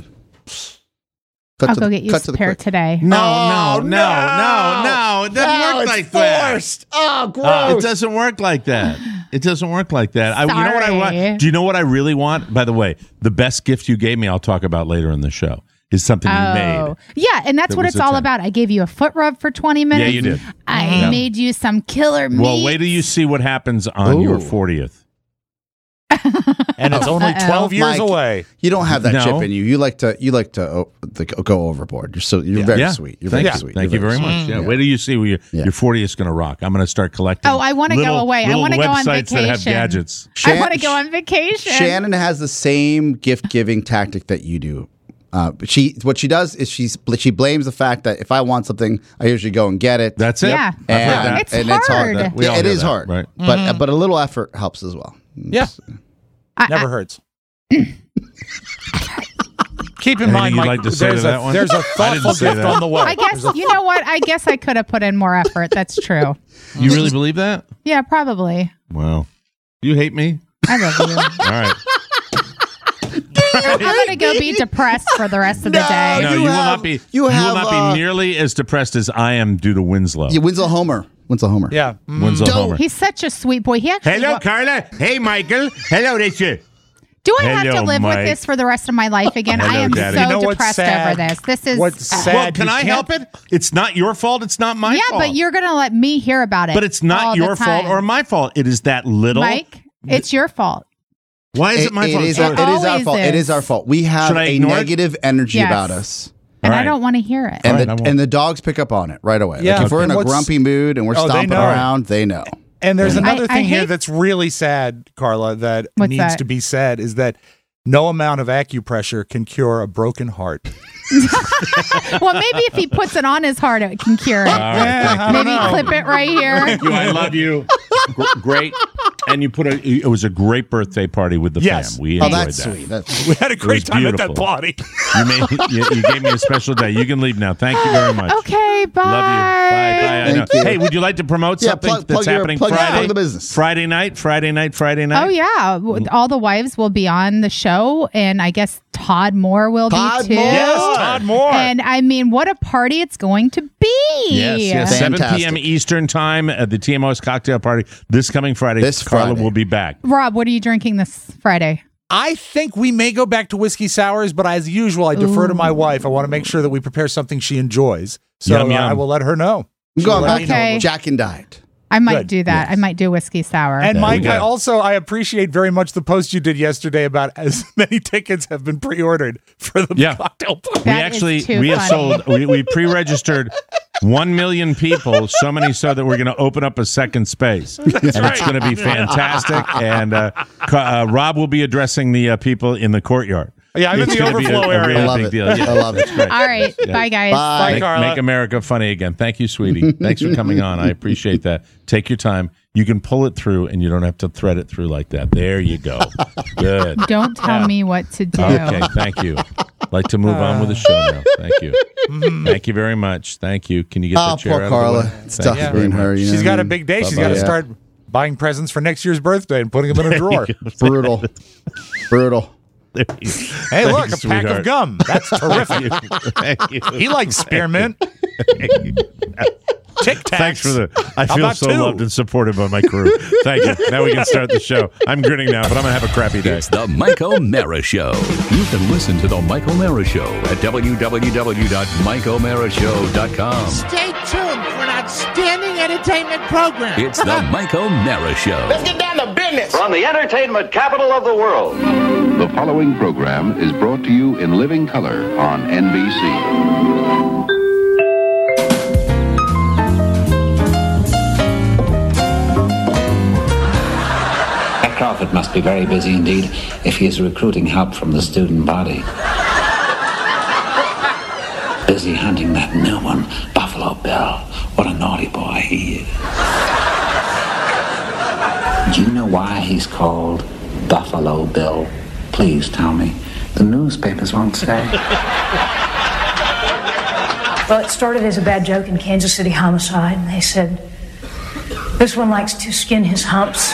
S4: Cut
S5: I'll
S4: to
S5: go
S4: the-
S5: get you
S4: cut
S5: a
S4: to the
S5: pair
S4: quick.
S5: today.
S2: No,
S4: Oh,
S2: no, no, no, no. It doesn't
S4: No,
S2: work
S4: it's
S2: like that.
S4: forced. Oh, gross.
S2: Uh, it doesn't work like that. It doesn't work like that. I, you know what I
S5: Sorry.
S2: want? Do you know what I really want? By the way, the best gift you gave me, I'll talk about later in the show, is something you made.
S5: Oh, yeah, and that's
S2: That
S5: what
S2: was
S5: it's
S2: a
S5: all
S2: ten.
S5: about. I gave you a foot rub for twenty minutes.
S2: you did.
S5: I
S2: Yeah.
S5: made you some killer meat.
S2: Well, wait till you see what happens on your
S4: Ooh.
S2: fortieth.
S3: And it's only
S5: Uh-oh.
S3: twelve years
S4: Mike.
S3: away.
S4: You don't have that
S2: No.
S4: chip in you. You like to. You like to oh, like, go overboard. You're so. You're very
S2: yeah.
S4: sweet. You're
S2: Thank
S4: very
S2: you.
S4: sweet.
S2: Thank
S4: You're
S2: you very much. Yeah.
S4: Yeah.
S2: Wait till you see where your,
S4: Yeah.
S2: your fortieth is going to rock. I'm going to start collecting.
S5: Oh, I wanna go
S2: little-
S5: away. I
S2: little
S5: wanna go on
S2: websites that have
S5: vacation.
S2: gadgets.
S5: I
S4: Shan-
S5: want to go on vacation.
S4: Shannon has the same gift giving tactic that you do. Uh, but she what she does is she's she blames the fact that if I want something, I usually go and get it.
S2: That's it.
S5: Yeah.
S2: I've heard
S4: and,
S2: that.
S5: It's
S4: and
S5: hard.
S4: it's hard.
S5: That-
S2: we all
S4: Yeah, it
S2: hear
S4: is
S2: that,
S4: hard,
S2: right?
S4: but uh, but a little effort helps as well.
S3: Yeah.
S5: I-
S3: Never
S5: I-
S3: hurts. Keep in
S2: Anything
S3: mind,
S2: you'd
S3: Mike,
S2: like to say
S3: there's,
S2: to
S3: a,
S2: that one?
S3: there's a
S2: I didn't
S3: thoughtful
S2: say
S3: gift
S2: that.
S3: on the way.
S5: I guess you know what? I guess I could have put in more effort. That's true.
S2: You really believe that?
S5: Yeah, probably.
S2: Well, you hate me?
S5: I love you.
S2: All right.
S5: I'm gonna go be depressed for the rest of the day.
S2: No,
S4: You
S2: you, will
S4: have-
S2: not be.
S4: you
S2: You, will
S4: have,
S2: not
S4: uh,
S2: be nearly as depressed as I am due to Winslow.
S4: Yeah, Winslow Homer. Winslow Homer.
S3: Yeah. Mm.
S2: Winslow
S4: Don't-
S2: Homer.
S5: He's such a sweet boy. He actually.
S2: Hello,
S5: wa-
S2: Carla. Hey, Michael. Hello, Richard.
S5: Do I have
S2: Hello,
S5: to live
S2: Mike.
S5: with this for the rest of my life again? I
S2: Hello,
S5: am
S2: Daddy.
S5: so
S3: You know what's
S5: depressed
S3: sad?
S5: over this. This is
S3: What's
S5: uh,
S3: sad?
S2: Well, can
S3: you
S2: I
S3: can't-
S2: help it? It's not your fault. It's not my
S5: yeah,
S2: fault.
S5: but you're gonna let me hear about it.
S2: But it's
S5: all
S2: not
S5: the
S2: your fault
S5: time.
S2: or my fault. It is that little.
S5: Mike. It's your fault.
S2: Why is it, my
S4: it
S2: fault?
S4: is
S2: Sorry.
S4: our, it is our
S5: always
S4: fault. It
S5: is.
S4: is our fault. We have
S2: Should I
S4: a
S2: ignore it?
S4: negative energy
S5: Yes.
S4: about us.
S5: And
S2: All
S5: I
S2: right.
S5: don't want to hear it.
S4: And
S2: All right, I
S4: the
S2: won't.
S4: and the dogs pick up on it right away.
S3: Yeah.
S4: Like if we're in
S3: And
S4: a
S3: what's-
S4: grumpy mood and we're
S3: Oh, they
S4: stomping
S3: know.
S4: around, they know.
S3: And there's
S5: I-
S3: another
S5: I
S3: thing here
S5: hate-
S3: that's really sad, Carla, that
S5: What's
S3: needs
S5: that?
S3: to be said is that no amount of acupressure can cure a broken heart.
S5: Well, maybe if he puts it on his heart, it can cure it.
S2: All right, thank you.
S5: Maybe clip it right here.
S2: Thank you. I love you. Gr- great. And you put a. It was a great birthday party with the
S3: Yes.
S2: fam. We
S4: Oh,
S2: enjoyed
S4: that's
S2: that.
S4: sweet. That's
S3: We had a great
S2: was
S3: time at that
S2: beautiful.
S3: party.
S2: You made. You, you gave me a special day. You can leave now. Thank you very much.
S5: Okay, bye.
S2: Love you. Bye. Bye. I know.
S4: Thank you.
S2: Hey, would you like to promote
S4: Yeah,
S2: something
S4: plug-
S2: that's
S4: plug your-
S2: happening
S4: plug-
S2: Friday?
S4: plug the business.
S2: Friday night. Friday night. Friday night.
S5: Oh yeah, W- all the wives will be on the show, and I guess Todd Moore will
S4: Todd
S5: be too.
S4: Moore.
S3: Yes, Todd Moore.
S5: And I mean, what a party it's going to be!
S2: Yes, yes. seven
S4: Fantastic.
S2: p.m. Eastern time at the T M O's cocktail party this coming Friday.
S4: This
S2: Carla
S4: Friday.
S2: will be back.
S5: Rob, what are you drinking this Friday?
S3: I think we may go back to whiskey sours, but as usual, I defer to my wife. I want to make sure that we prepare something she enjoys. So
S2: Yum, yum.
S3: I will let her know.
S4: I'm going
S3: let me
S4: back
S5: Okay.
S4: to Jack and Diet.
S5: I might
S3: Good.
S5: do that. I might do whiskey sour.
S3: And
S2: Yeah,
S3: Mike,
S2: we
S3: I
S2: got-
S3: also I appreciate very much the post you did yesterday about as many tickets have been pre-ordered for the
S2: Yeah.
S3: cocktail party.
S2: We
S5: That is
S2: actually
S5: too
S2: we have
S5: funny.
S2: sold we, we pre-registered One million people, so many so that we're going to open up a second space. and it's going to be fantastic. And uh, uh, Rob will be addressing the uh, people in the courtyard.
S3: Yeah, I'm
S2: It's
S3: in the
S2: gonna be
S3: overflow
S2: a, a
S3: area.
S2: really
S4: I love
S2: big
S4: it.
S2: deal. Yeah.
S4: I love it.
S2: Great.
S5: All right.
S2: Yeah.
S5: Bye, guys.
S4: Bye.
S2: Make,
S3: Carla.
S2: make America funny again. Thank you, sweetie. Thanks for coming on. I appreciate that. Take your time. You can pull it through, and you don't have to thread it through like that. There you go. Good.
S5: Don't tell me what to do.
S2: Okay, thank you. Like to move on with the show now. Thank you. Thank you very much. Thank you. Can you get
S4: Oh,
S2: the chair
S4: poor
S2: out
S4: Carla.
S2: of the way?
S4: It's
S2: Thank
S4: tough
S2: you
S3: Yeah.
S2: very
S4: being her.
S2: much.
S4: You know
S3: She's
S4: what
S3: got
S4: I
S3: a
S4: mean?
S3: big day. She's
S4: Bye-bye.
S3: got to
S4: Yeah.
S3: start buying presents for next year's birthday and putting them in a drawer.
S4: Brutal. Brutal.
S2: There you-
S3: Hey, look,
S2: Thanks,
S3: a pack
S2: sweetheart.
S3: of gum. That's terrific.
S2: Thank you.
S3: He likes spearmint. Tic Tacs.
S2: Thanks for the. I
S3: How
S2: feel
S3: about
S2: so
S3: two?
S2: loved and supported by my crew. Thank you. Now we can start the show. I'm grinning now, but I'm gonna have a crappy day.
S1: It's the Mike O'Mara Show. You can listen to the Mike O'Mara Show at w w w dot mike o'mara show dot com.
S6: Stay tuned for an outstanding entertainment program.
S1: It's the Mike O'Mara Show.
S6: Let's get down to business.
S7: From the entertainment capital of the world.
S8: The following program is brought to you in living color on N B C.
S9: Crawford must be very busy indeed if he is recruiting help from the student body. Busy hunting that new one, Buffalo Bill. What a naughty boy he is. Do you know why he's called Buffalo Bill? Please tell me. The newspapers won't say.
S10: Well, it started as a bad joke in Kansas City Homicide, and they said, this one likes to skin his humps.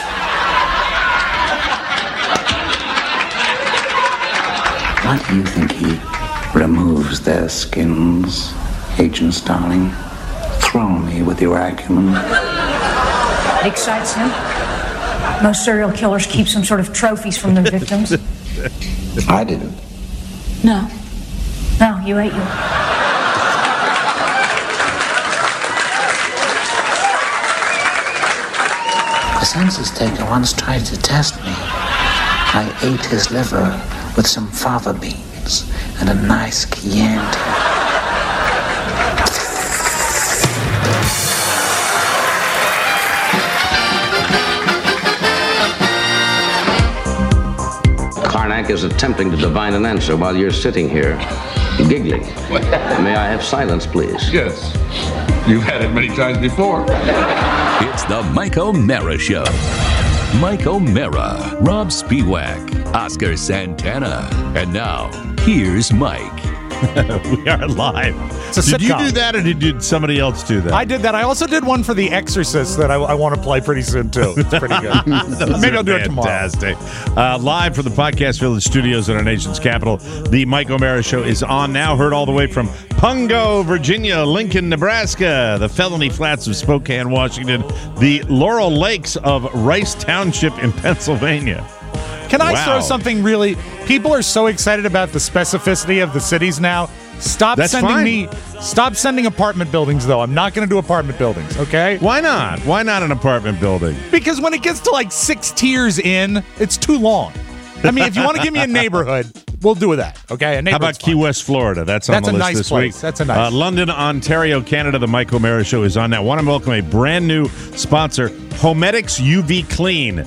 S9: Why do you think he removes their skins, Agent Starling? Throw me with your acumen.
S10: It excites him. Most serial killers keep some sort of trophies from their victims.
S9: I didn't.
S10: No. No, you ate yours.
S9: The census taker once tried to test me. I ate his liver with some fava beans and a nice Chianti.
S7: Karnak is attempting to divine an answer while you're sitting here, giggling. May I have silence, please?
S8: Yes. You've had it many times before.
S1: It's the Mike O'Mara Show. Mike O'Mara, Rob Spiewak, Oscar Santana. And now, here's Mike.
S2: We are live.
S3: It's a
S2: Did you
S3: sitcom.
S2: do that, or did somebody else do that?
S3: I did that. I also did one for The Exorcist that I, I want to play pretty soon, too. It's pretty good.
S2: Those
S3: Maybe
S2: are
S3: I'll do it tomorrow.
S2: Fantastic. Uh, live from the Podcast Village studios in our nation's capital, the Mike O'Mara Show is on now. Heard all the way from Pungo, Virginia, Lincoln, Nebraska, the Felony Flats of Spokane, Washington, the Laurel Lakes of Rice Township in Pennsylvania.
S3: Can I
S2: Wow.
S3: throw something really? People are so excited about the specificity of the cities now. Stop
S2: That's
S3: sending
S2: fine.
S3: me. Stop sending apartment buildings, though. I'm not going to do apartment buildings, okay?
S2: Why not? Why not an apartment building?
S3: Because when it gets to like six tiers in, it's too long. I mean, if you want to give me a neighborhood, we'll do that, okay? A
S2: How
S3: neighborhood's
S2: about Key
S3: fine.
S2: West, Florida? That's on
S3: That's
S2: the
S3: a
S2: list
S3: nice
S2: this
S3: place.
S2: week.
S3: That's a nice-
S2: Uh, London, Ontario, Canada. The Mike O'Mara Show is on now. Want to welcome a brand new sponsor, Homedics U V Clean. Uh,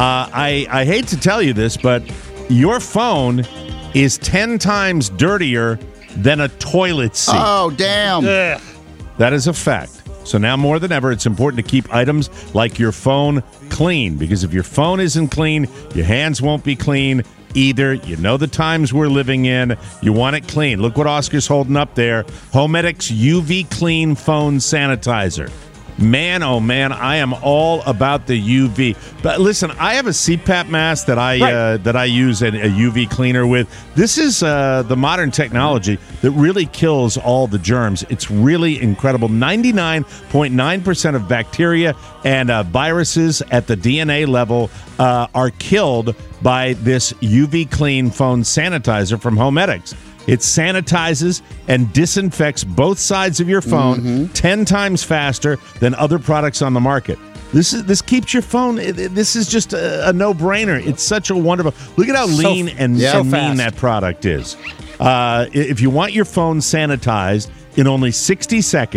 S2: I I hate to tell you this, but your phone is ten times dirtier than a toilet seat.
S4: Oh, damn.
S3: Ugh.
S2: That is a fact. So now more than ever, it's important to keep items like your phone clean, because if your phone isn't clean, your hands won't be clean either. You know the times we're living in. You want it clean. Look what Oscar's holding up there. Homedics U V Clean Phone Sanitizer. Man, oh man, I am all about the U V. But listen, I have a C PAP mask that I
S3: Right.
S2: uh, that I use a, a U V cleaner with. This is uh, the modern technology that really kills all the germs. It's really incredible. ninety-nine point nine percent of bacteria and uh, viruses at the D N A level uh, are killed by this U V Clean Phone Sanitizer from Homedics. It sanitizes and disinfects both sides of your phone
S4: Mm-hmm.
S2: ten times faster than other products on the market. This is this keeps your phone. it- it- This is just a, a no-brainer. It's such a wonderful. Look at how
S3: So-
S2: lean and
S3: yeah.
S2: so
S3: so
S2: mean
S3: fast.
S2: that product is. Uh, i- if you want your phone sanitized in only sixty seconds,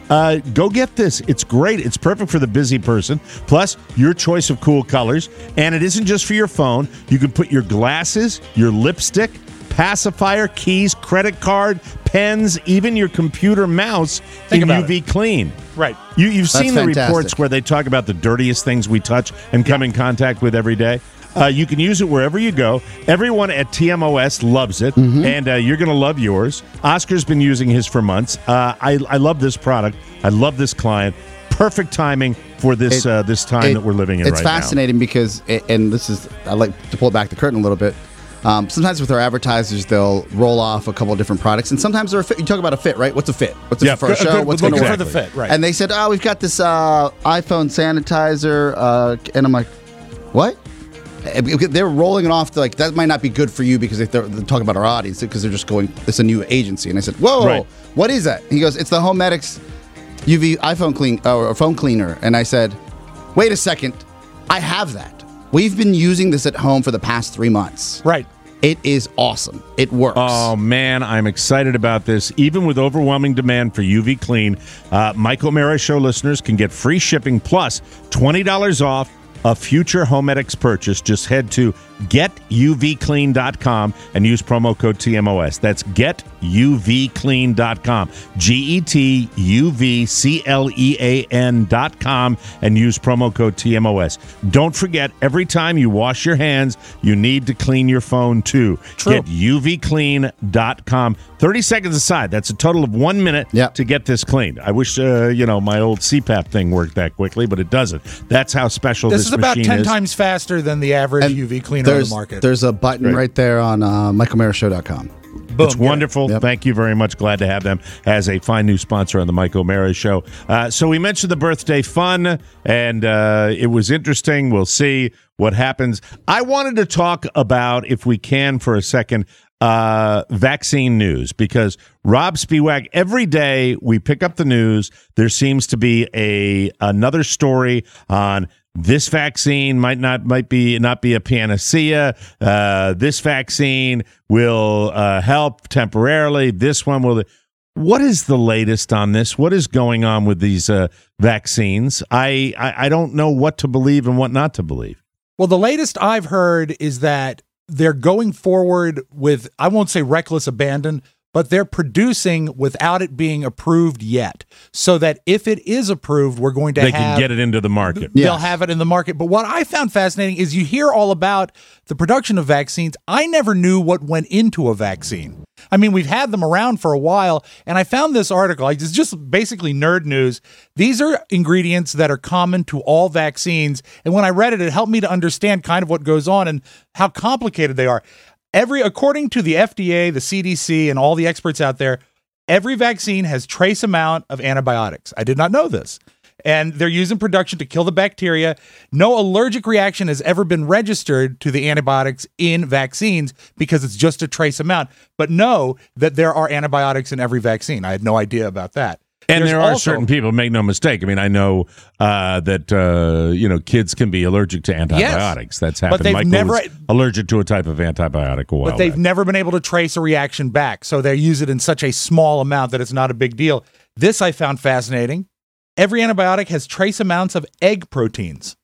S2: uh, go get this. It's great. It's perfect for the busy person. Plus, your choice of cool colors. And it isn't just for your phone. You can put your glasses, your lipstick, pacifier, keys, credit card, pens, even your computer mouse
S3: Think
S2: in
S3: about
S2: U V
S3: it.
S2: clean.
S3: Right.
S2: You, you've
S4: That's
S2: seen the
S4: fantastic.
S2: reports where they talk about the dirtiest things we touch and come in contact with every day. Uh, you can use it wherever you go. Everyone at T M O S loves it,
S4: Mm-hmm.
S2: and uh, you're going to love yours. Oscar's been using his for months. Uh, I, I love this product. I love this client. Perfect timing for this
S4: It-
S2: uh, this time
S4: It-
S2: that we're living in
S4: It's
S2: right
S4: fascinating because, and this is, I like to pull back the curtain a little bit. Um, sometimes with our advertisers, they'll roll off a couple of different products, and sometimes they're a fit. You talk about a fit, right? What's a fit? What's a
S2: Yeah,
S4: fit for a
S2: good-
S4: show?
S2: good-
S4: What's
S3: Looking
S4: going to
S3: for
S4: work?
S3: the fit, right?
S4: And they said, "Oh, we've got this uh, iPhone sanitizer," uh, and I'm like, "What?" They're rolling it off to like that might not be good for you because they're, they're talking about our audience because they're just going. It's a new agency, and I said, "Whoa,
S2: Right.
S4: what is that?" He goes, "It's the Homedics U V iPhone clean uh, or phone cleaner," and I said, "Wait a second, I have that. We've been using this at home for the past three months.
S3: Right.
S4: It is awesome. It works."
S2: Oh, man, I'm excited about this. Even with overwhelming demand for U V Clean, uh, Mike O'Mara Show listeners can get free shipping plus twenty dollars off a future Homedics purchase. Just head to get u v clean dot com and use promo code T M O S. That's get u v clean dot com. G E T U V C L E A N dot com and use promo code T M O S. Don't forget, every time you wash your hands, you need to clean your phone too.
S3: True.
S2: Get u v clean dot com. thirty seconds aside. That's a total of one minute
S4: Yep.
S2: to get this cleaned. I wish, uh, you know, my old C PAP thing worked that quickly, but it doesn't. That's how special
S3: This
S2: this,
S3: is about
S2: machine
S3: ten
S2: is.
S3: times faster than the average
S4: And
S3: U V cleaner on
S4: there's,
S3: the market.
S4: There's a button
S2: Right.
S4: right, there on uh, Mike O'Mara Show dot com.
S3: Boom,
S2: It's
S3: get it.
S2: wonderful.
S4: Yep.
S2: Thank you very much. Glad to have them as a fine new sponsor on the Mike O'Mara Show. Uh, so we mentioned the birthday fun, and uh, it was interesting. We'll see what happens. I wanted to talk about, if we can for a second, uh, vaccine news, because Rob Spiewak, every day we pick up the news, there seems to be a another story on this vaccine might not might be not be a panacea. Uh, this vaccine will uh, help temporarily. This one will. What is the latest on this? What is going on with these uh, vaccines? I, I I don't know what to believe and what not to believe.
S3: Well, the latest I've heard is that they're going forward with, I won't say reckless abandon, but they're producing without it being approved yet. So that if it is approved, we're going to
S2: They
S3: have...
S2: can get it into the market.
S3: They'll
S4: Yes.
S3: have it in the market. But what I found fascinating is you hear all about the production of vaccines. I never knew what went into a vaccine. I mean, we've had them around for a while, and I found this article. It's just basically nerd news. These are ingredients that are common to all vaccines. And when I read it, it helped me to understand kind of what goes on and how complicated they are. Every, according to the F D A, the C D C, and all the experts out there, every vaccine has trace amount of antibiotics. I did not know this. And they're used in production to kill the bacteria. No allergic reaction has ever been registered to the antibiotics in vaccines because it's just a trace amount. But know that there are antibiotics in every vaccine. I had no idea about that.
S2: And
S3: There's
S2: there are
S3: also-
S2: certain people, make no mistake. I mean, I know uh, that uh, you know kids can be allergic to antibiotics. That's happened.
S3: they've
S2: Michael
S3: never-
S2: was allergic to a type of antibiotic a while
S3: But they've
S2: back.
S3: never been able to trace a reaction back. So they use it in such a small amount that it's not a big deal. This I found fascinating. Every antibiotic has trace amounts of egg proteins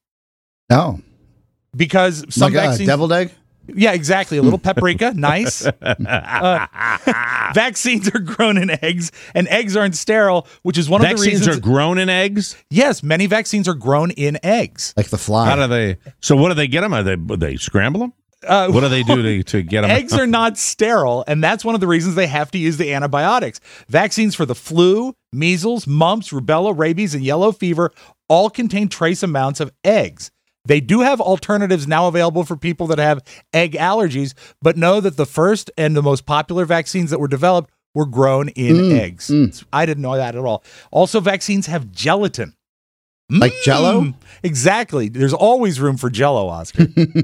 S4: Oh,
S3: because some
S4: like a
S3: vaccines.
S4: deviled egg?
S3: Yeah, exactly. A little paprika. Nice. Uh, vaccines are grown in eggs, and eggs aren't sterile, which is one of the
S2: Vaccines
S3: reasons.
S2: are grown in eggs.
S3: yes, many vaccines are grown in eggs.
S4: Like the fly.
S2: How do they? So what do they get them? Are they would they scramble them?
S3: Uh,
S2: What do they do to, to get them?
S3: Eggs are not sterile, and that's one of the reasons they have to use the antibiotics. Vaccines for the flu, measles, mumps, rubella, rabies, and yellow fever all contain trace amounts of eggs. They do have alternatives now available for people that have egg allergies, but know that the first and the most popular vaccines that were developed were grown in
S4: Mm,
S3: eggs.
S4: mm.
S3: I didn't know that at all. Also, vaccines have gelatin.
S4: Like Jell-O?
S3: Mm, exactly. There's always room for Jell-O, Oscar.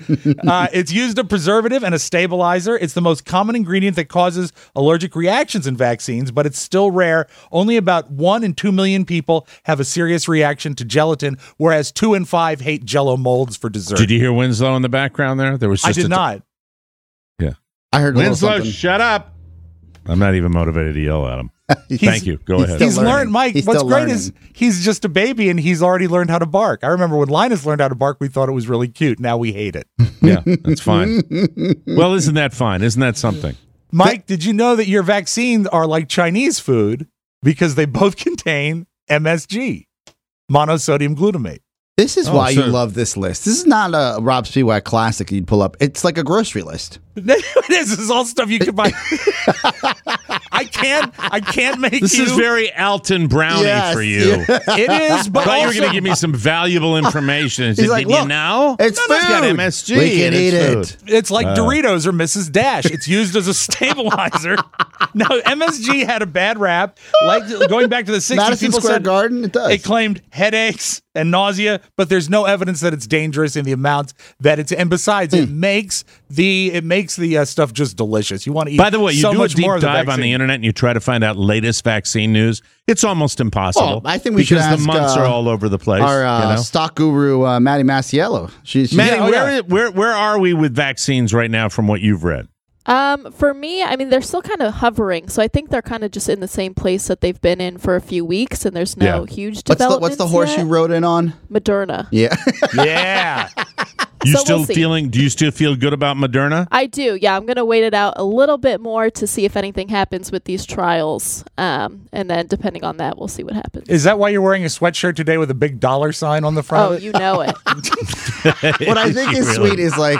S3: uh, it's used a preservative and a stabilizer. It's the most common ingredient that causes allergic reactions in vaccines, but it's still rare. Only about one in two million people have a serious reaction to gelatin, whereas two in five hate Jell-O molds for dessert.
S2: Did you hear Winslow in the background there? There was
S3: I
S2: just
S3: did
S2: a-
S3: not.
S2: Yeah.
S4: I heard a little
S2: Winslow,
S4: something.
S2: shut up. I'm not even motivated to yell at him.
S3: He's-
S2: Thank you. Go
S4: he's
S2: ahead.
S4: still
S3: He's
S4: learning.
S3: learned, Mike.
S4: He's
S3: what's
S4: still
S3: great
S4: learning.
S3: is he's just a baby and he's already learned how to bark. I remember when Linus learned how to bark, we thought it was really cute. Now we hate it.
S2: Yeah, that's fine. Well, isn't that fine? Isn't that something?
S3: Mike, did you know that your vaccines are like Chinese food because they both contain M S G, monosodium glutamate?
S4: This is
S2: Oh,
S4: why
S2: so-
S4: you love this list. This is not a Rob Spiewak classic you'd pull up. It's like a grocery list.
S3: This is all stuff you can buy. I can't. I can't make
S2: This
S3: you.
S2: is very Alton Brownie
S4: Yes,
S2: for you.
S4: yeah.
S3: It is, but
S2: I thought you were
S3: also-
S2: going to give me some valuable information.
S4: He's
S2: Did
S4: like,
S2: you
S4: look,
S2: know?
S4: it's
S2: No, no, It's got
S4: food.
S2: M S G.
S4: We can
S2: and
S4: eat
S2: it's
S4: it.
S2: food.
S3: It's like
S2: Uh.
S3: Doritos or Missus Dash. It's used as a stabilizer. No, M S G had a bad rap. Like going back to the sixties,
S4: Madison
S3: people
S4: Square
S3: said
S4: Garden, it does.
S3: it claimed headaches and nausea, but there's no evidence that it's dangerous in the amounts that it's. And besides, it
S2: Hmm.
S3: makes the it makes the uh, stuff just delicious. You want to eat.
S2: By the way, you
S3: so
S2: do a
S3: much
S2: deep
S3: more of the
S2: dive on
S3: vaccine.
S2: the internet and you try to find out latest vaccine news. It's almost impossible.
S4: Well, I think we
S2: because
S4: should ask,
S2: the months
S4: uh,
S2: are all over the place.
S4: Our uh,
S2: you know?
S4: stock guru, uh, Maddie Masiello. She, she,
S2: Maddie,
S3: yeah, oh,
S2: where,
S3: yeah.
S2: where where are we with vaccines right now from what you've read?
S11: Um, for me, I mean, they're still kind of hovering, so I think they're kind of just in the same place that they've been in for a few weeks, and there's no
S2: Yeah.
S11: huge
S4: what's the
S11: developments
S4: what's the horse
S11: yet.
S4: you rode in on?
S11: Moderna.
S4: Yeah.
S3: Yeah.
S2: You
S11: So
S2: still
S11: we'll see.
S2: feeling? Do you still feel good about Moderna?
S11: I do, yeah. I'm gonna wait it out a little bit more to see if anything happens with these trials, um, and then depending on that, we'll see what happens.
S3: Is that why you're wearing a sweatshirt today with a big dollar sign on the front?
S11: Oh,
S3: of it?
S11: you know it.
S4: What I think is
S2: Really?
S4: sweet is like,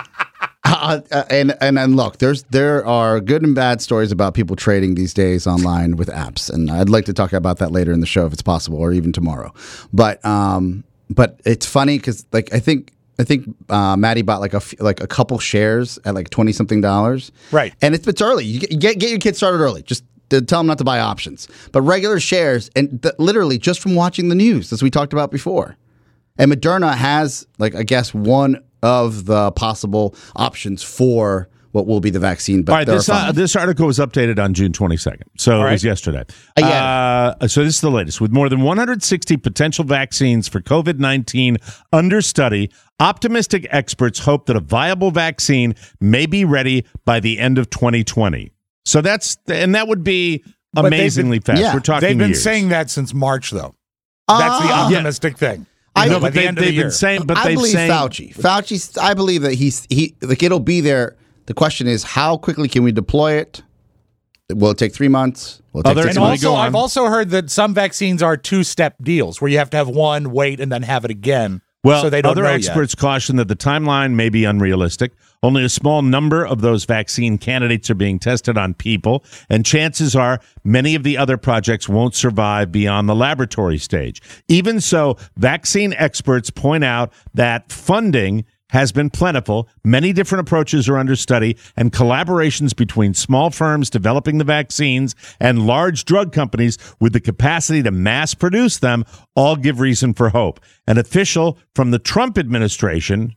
S4: uh, uh, and and and look, there's there are good and bad stories about people trading these days online with apps, and I'd like to talk about that later in the show if it's possible, or even tomorrow. But um, but it's funny because like I think. I think uh, Maddie bought like a f- like a couple shares at like twenty something dollars,
S3: Right.
S4: And it's it's early. You get get, get your kids started early. Just to tell them not to buy options, but regular shares, and th- literally just from watching the news, as we talked about before. And Moderna has like I guess one of the possible options for what will be the vaccine. But
S2: All right,
S4: there
S2: this
S4: are
S2: uh,
S4: five.
S2: this article was updated on June twenty-second, so it
S3: right.
S2: was yesterday.
S4: Uh, yeah.
S2: Uh, so this is the latest. With more than one hundred sixty potential vaccines for COVID nineteen under study, optimistic experts hope that a viable vaccine may be ready by the end of twenty twenty. So that's and that would be
S3: But they've
S2: amazingly
S3: been-
S2: fast.
S4: yeah,
S2: We're talking
S3: They've been
S2: years.
S3: saying that since March, though. That's the
S4: Ah.
S3: optimistic thing.
S4: I-
S3: You know,
S2: No,
S3: by
S2: but
S3: the
S2: they,
S3: end of the
S2: they've
S3: year.
S2: been saying, but
S4: I
S2: they've
S4: believe
S2: saying,
S4: Fauci. Fauci's. I believe that he's he like it'll be there. The question is, how quickly can we deploy it? Will it take three months? Will it take
S2: Other-
S4: six
S3: And
S2: Let me
S4: months?
S2: go
S3: also,
S2: on.
S3: I've also heard that some vaccines are two-step deals where you have to have one, wait, and then have it again.
S2: Well,
S3: so they don't
S2: other
S3: know
S2: experts caution that the timeline may be unrealistic. Only a small number of those vaccine candidates are being tested on people, and chances are many of the other projects won't survive beyond the laboratory stage. Even so, vaccine experts point out that funding has been plentiful. Many different approaches are under study, and collaborations between small firms developing the vaccines and large drug companies with the capacity to mass produce them all give reason for hope. An official from the Trump administration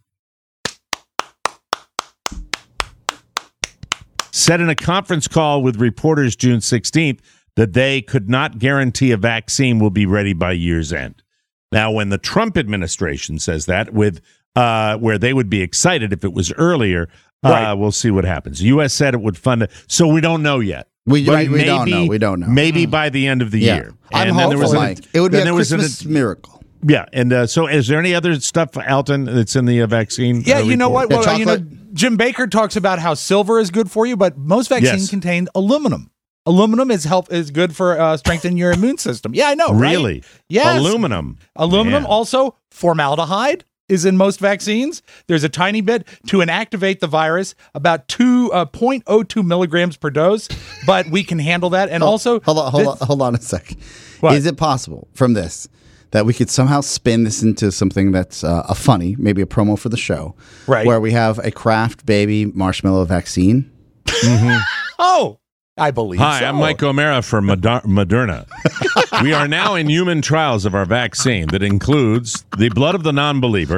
S2: said in a conference call with reporters June sixteenth that they could not guarantee a vaccine will be ready by year's end. Now, when the Trump administration says that, with uh, where they would be excited if it was earlier,
S3: Right.
S2: uh, we'll see what happens. U S said it would fund it, so we don't know yet.
S4: We-
S2: But
S4: right, we don't know. We don't know.
S2: Maybe by the end of the
S4: Yeah.
S2: year.
S4: I'm
S2: And then there
S4: hopeful.
S2: was an-
S4: Mike. It would be
S2: then
S4: a
S2: there was an-
S4: Christmas miracle.
S2: Yeah, and uh, so is there any other stuff, Alton, that's in the uh, vaccine?
S3: Yeah,
S2: uh,
S3: you know
S2: report?
S3: what?
S4: Yeah,
S3: Well, you know,
S4: chocolate.
S3: Jim Baker talks about how silver is good for you, but most vaccines
S2: Yes.
S3: contain aluminum. Aluminum is help is good for uh, strengthening your immune system. Yeah, I know. right?
S2: Really?
S3: Yes.
S2: Aluminum.
S3: Aluminum.
S2: Man.
S3: Also, formaldehyde is in most vaccines. There's a tiny bit to inactivate the virus, about two uh, zero point zero two milligrams per dose, but we can handle that. And also,
S4: hold on, hold
S3: the-
S4: on, hold on a sec.
S3: What?
S4: Is it possible from this that we could somehow spin this into something that's uh, a funny, maybe a promo for the show,
S3: Right.
S4: Where we have a Kraft baby marshmallow vaccine.
S3: Oh, I believe.
S2: Hi,
S3: so.
S2: I'm Mike O'Mara for Moder- Moderna. We are now in human trials of our vaccine that includes the blood of the non-believer,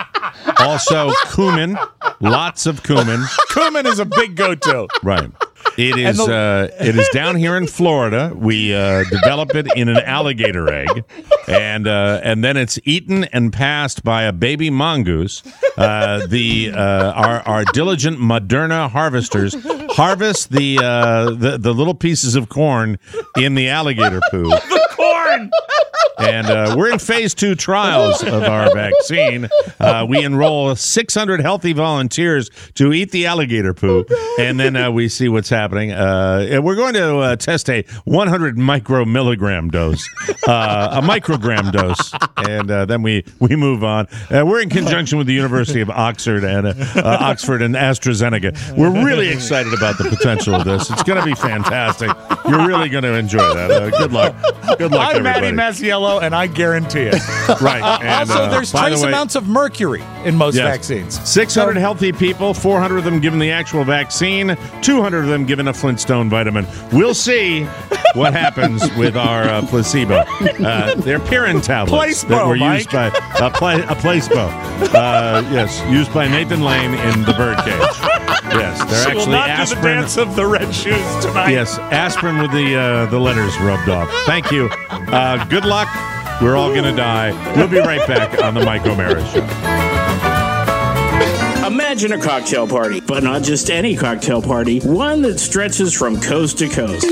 S2: also cumin, lots of cumin,
S3: Cumin is a big go-to.
S2: right, It is
S3: the-
S2: uh, it is down here in Florida. We uh, develop it in an alligator egg, and uh, and then it's eaten and passed by a baby mongoose. Uh, the uh, our our diligent Moderna harvesters harvest the uh, the the little pieces of corn in the alligator poo.
S3: The corn.
S2: And uh, we're in phase two trials of our vaccine. Uh, we enroll six hundred healthy volunteers to eat the alligator poo, and then uh, we see what's happening. Uh, and we're going to uh, test a one hundred micromilligram dose, uh, a microgram dose, and uh, then we, we move on. Uh, we're in conjunction with the University of Oxford and uh, uh, Oxford and AstraZeneca. We're really excited about the potential of this. It's going to be fantastic. You're really going to enjoy that. Uh, good luck. Good luck,
S3: I'm
S2: everybody.
S3: Matty Masiello, and I guarantee it.
S2: Right.
S3: Uh,
S2: And,
S3: also,
S2: uh,
S3: there's
S2: by the
S3: trace
S2: way-
S3: amounts of mercury in most
S2: Yes.
S3: vaccines.
S2: six hundred healthy people, four hundred of them given the actual vaccine, two hundred of them given a Flintstone vitamin. We'll see what happens with our uh, placebo. Uh, they're Pirin tablets
S3: Placebo,
S2: that were
S3: Mike.
S2: used by uh, pla- a placebo. Uh, yes, used by Nathan Lane in the birdcage. Yes, they're
S3: She will
S2: actually
S3: not do the
S2: aspirin.
S3: dance of the red shoes tonight.
S2: Yes, aspirin with the uh, the letters rubbed off. Thank you. Uh, good luck. We're all going to die. We'll be right back on the Mike O'Mara Show.
S12: Imagine a cocktail party, but not just any cocktail party, one that stretches from coast to coast.